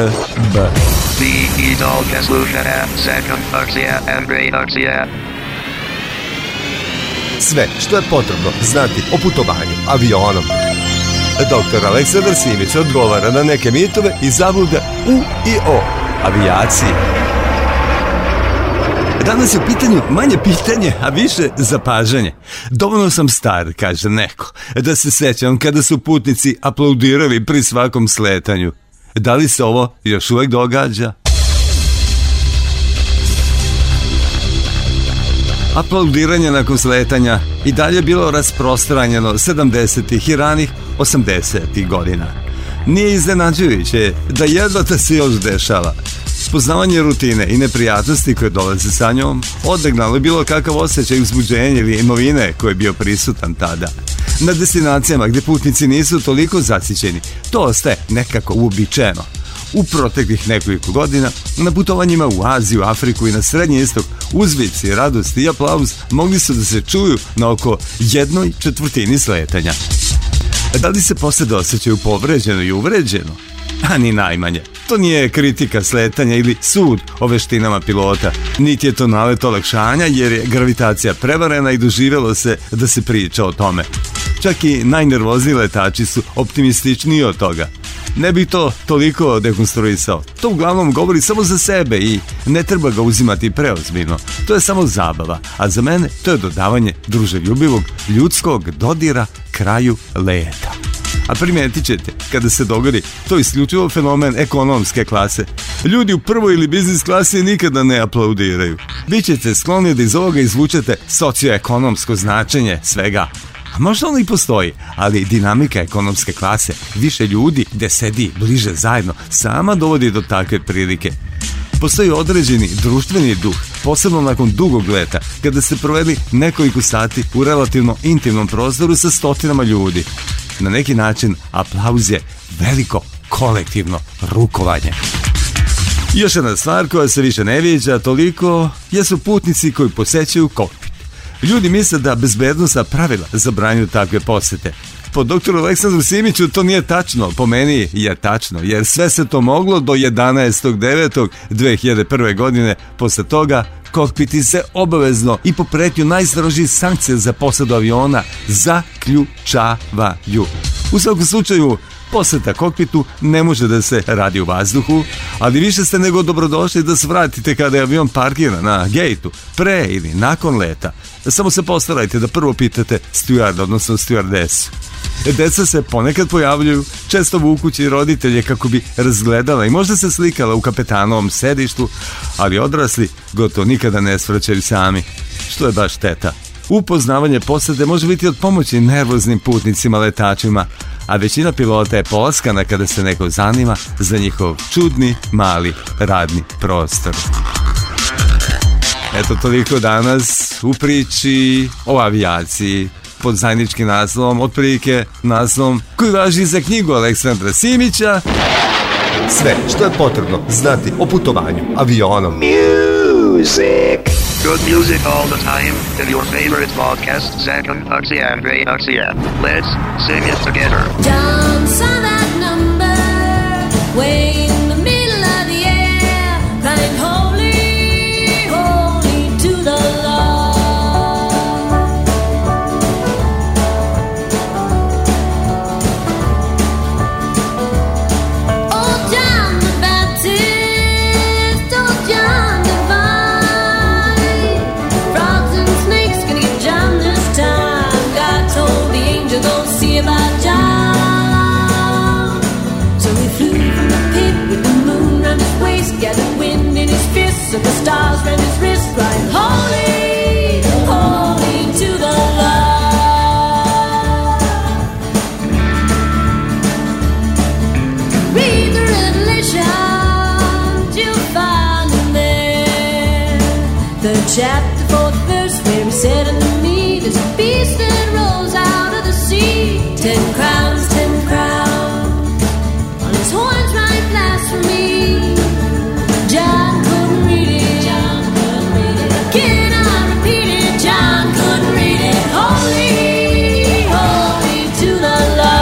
Sve što je potrebno znati o putovanju avionom. Dr. Aleksandar Simić odgovara na neke mitove i zablude u i o avijaciji. Danas je u pitanju manje pitanje, a više zapažanje. Dovoljno sam star, kaže neko, da se sećam kada su putnici aplaudirali pri svakom sletanju. Da li se ovo još uvek događa? Aplaudiranje nakon sletanja i dalje bilo rasprostranjeno 70. i ranih 80. godina. Nije iznenađujuće da jedva da se još dešava. Poznavanje rutine i neprijatnosti koje dolaze sa njom odegnalo je bilo kakav osjećaj uzbuđenja ili novine koji je bio prisutan tada. Na destinacijama gdje putnici nisu toliko zasićeni, to ostaje nekako uobičajeno. U proteklih nekoliko godina na putovanjima u Aziju, Afriku i na Srednji istok uzvici, radosti i aplauz mogli su da se čuju na oko 1/4 sletanja. Da li se posle osjećaju povređeno i uvređeno? A ni najmanje. To nije kritika sletanja ili sud o veštinama pilota, niti je to nalet olakšanja jer je gravitacija prevarena i doživjelo se da se priča o tome. Čak i najnervozniji letači su optimističniji od toga. Ne bih to toliko dekonstruisao. To uglavnom govori samo za sebe i ne treba ga uzimati preozbiljno. To je samo zabava, a za mene to je dodavanje druželjubivog ljudskog dodira kraju leta. A primijetit ćete, kada se dogodi, to je isključivo fenomen ekonomske klase. Ljudi u prvoj ili biznis klasi nikada ne aplaudiraju. Bićete skloni da iz ovoga izvučete socioekonomsko značenje svega. A možda ono i postoji, ali dinamika ekonomske klase, više ljudi gde sedi bliže zajedno, sama dovodi do takve prilike. Postoji određeni društveni duh, posebno nakon dugog leta, kada ste proveli nekoliko sati u relativno intimnom prostoru sa stotinama ljudi. Na neki način aplauz je veliko kolektivno rukovanje. Još jedna stvar koja se više ne viđa toliko jesu putnici koji posećuju kokpit. Ljudi misle da bezbednosna pravila zabranjuju takve posete. Po doktoru Aleksandru Simiću to nije tačno, po meni je tačno, jer sve se to moglo do 11.9.2001. godine. Posle toga kokpiti se obavezno i po pretnju najstrožih sankcija za posadu aviona zaključavaju. U svakom slučaju, poseta kokpitu ne može da se radi u vazduhu, ali više ste nego dobrodošli da se vratite kada je avion parkiran na gejtu, pre ili nakon leta. Samo se postarajte da prvo pitate stjuarda, odnosno stjuardesu. Deca se ponekad pojavljuju, često vukući roditelje kako bi razgledala i možda se slikala u kapetanovom sedištu, ali odrasli gotovo nikada ne svraćaju sami, što je baš šteta. Upoznavanje posade može biti od pomoći nervoznim putnicima letačima, a većina pilota je polaskana kada se neko zanima za njihov čudni, mali radni prostor. Eto toliko danas u priči o avijaciji pod zajedničkim naslovom, otprilike naslovom koji važi za knjigu Aleksandra Simića. Sve što je potrebno znati o putovanju avionom. Music. Good music all the time in your favorite podcast, Zakonakcija and Reakcija. Let's sing it together. John saw that number way in the middle of the air, crying holy, holy to the Lord. Oh, John the Baptist, oh, John divine, frogs and snakes gonna get John this time. God told the angel, go see about John. So he flew from the pit with the moon round his waist, gathered wind in his fists, and the stars round his wrist, crying holy, holy to the Lord. Read the Revelations, you'll find him there. The chapter 4th verse where he said unto me, there's a beast that rose out of the sea, 10 crowns, 10 crowns, on his horns right blasphemy. John couldn't read it, John couldn't read it. Again I repeat it, John couldn't read it. Holy, holy to the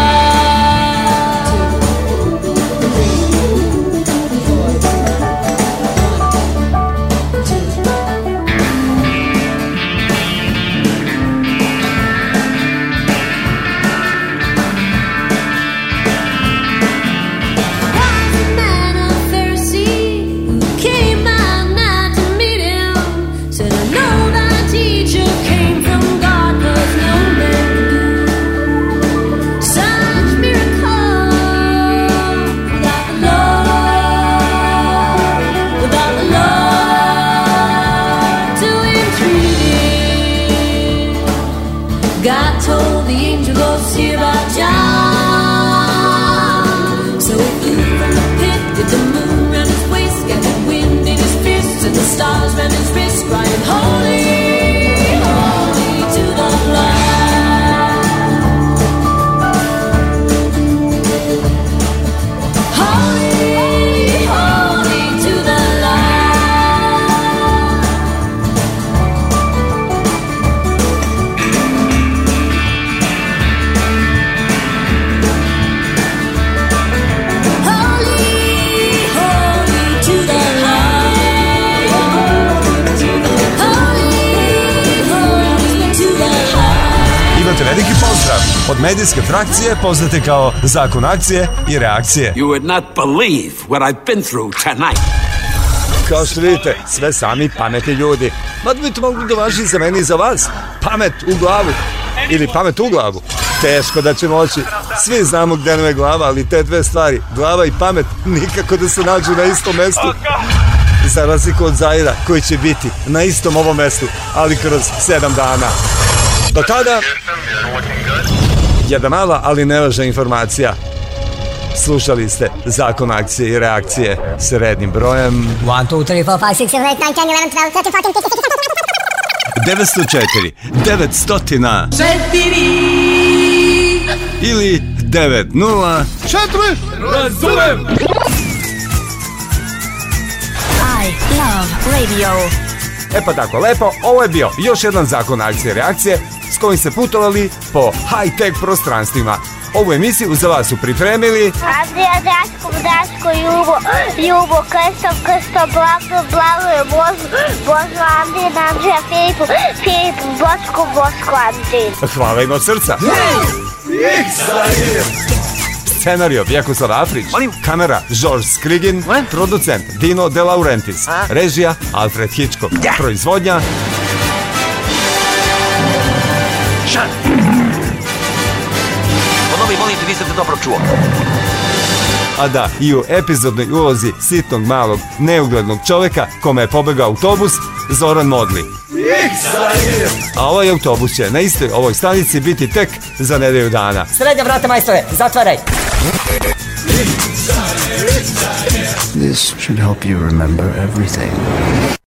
man of Pharisee who came by night to meet him, said, I know thy teacher came from God, 'cause no man can do such miracles without the Lord, without the Lord to entreat him. God told the angel, go see about John. So he flew from the pit with the moon round his waist, gathered wind in his fists, and the stars round his wrist, crying holy, holy to the Lord. Holy, holy to the Lord. Holy, holy to the Lord. Holy, holy to the Lord. Imate veliki pozdrav od medijske frakcije poznate kao Zakon akcije i reakcije. You would not believe what I've been through tonight. Kao što vidite, sve sami pametni ljudi. Mada bi to moglo da važi za meni i za vas. Pamet u glavu. Ili pamet u glavu. Teško da će moći. Svi znamo gde nam je glava, ali te dve stvari, glava i pamet, nikako da se nađu na istom mestu. Za razliku od Zaira, koji će biti na istom ovom mestu, ali kroz 7 dana. Do tada, jedna mala, ali nevažna informacija. Slušali ste Zakon akcije i reakcije s rednim brojem 1, 2, 3, 4, 5, 6, 7, 8, 9, 10, 11, 12, 13, 14, 904 900 ili 90 4. Razumem! I love radio. E pa tako lepo, ovo je bio još jedan zakon akcije i reakcije s kojim se putovali po high-tech prostranstvima. Ovu emisiju za vas su pripremili Andrija, Daško, Ljubo, Krsto, Blago, Božo, Andrija, Filip, Boško, Andrija. Hvala im od srca. Scenario Vjekoslav Afrić, kamera George Skrigin, producent Dino De Laurentiis, režija Alfred Hitchcock, proizvodnja Ponovi, molim te, nisam te dobro čuo. A da, i u epizodnoj ulozi sitnog malog neuglednog čoveka kome je pobegao autobus, Zoran Modli. A ovaj autobus će na istoj ovoj stanici biti tek za nedelju dana. Srednja vrata, majstore, zatvaraj. This should help you remember everything.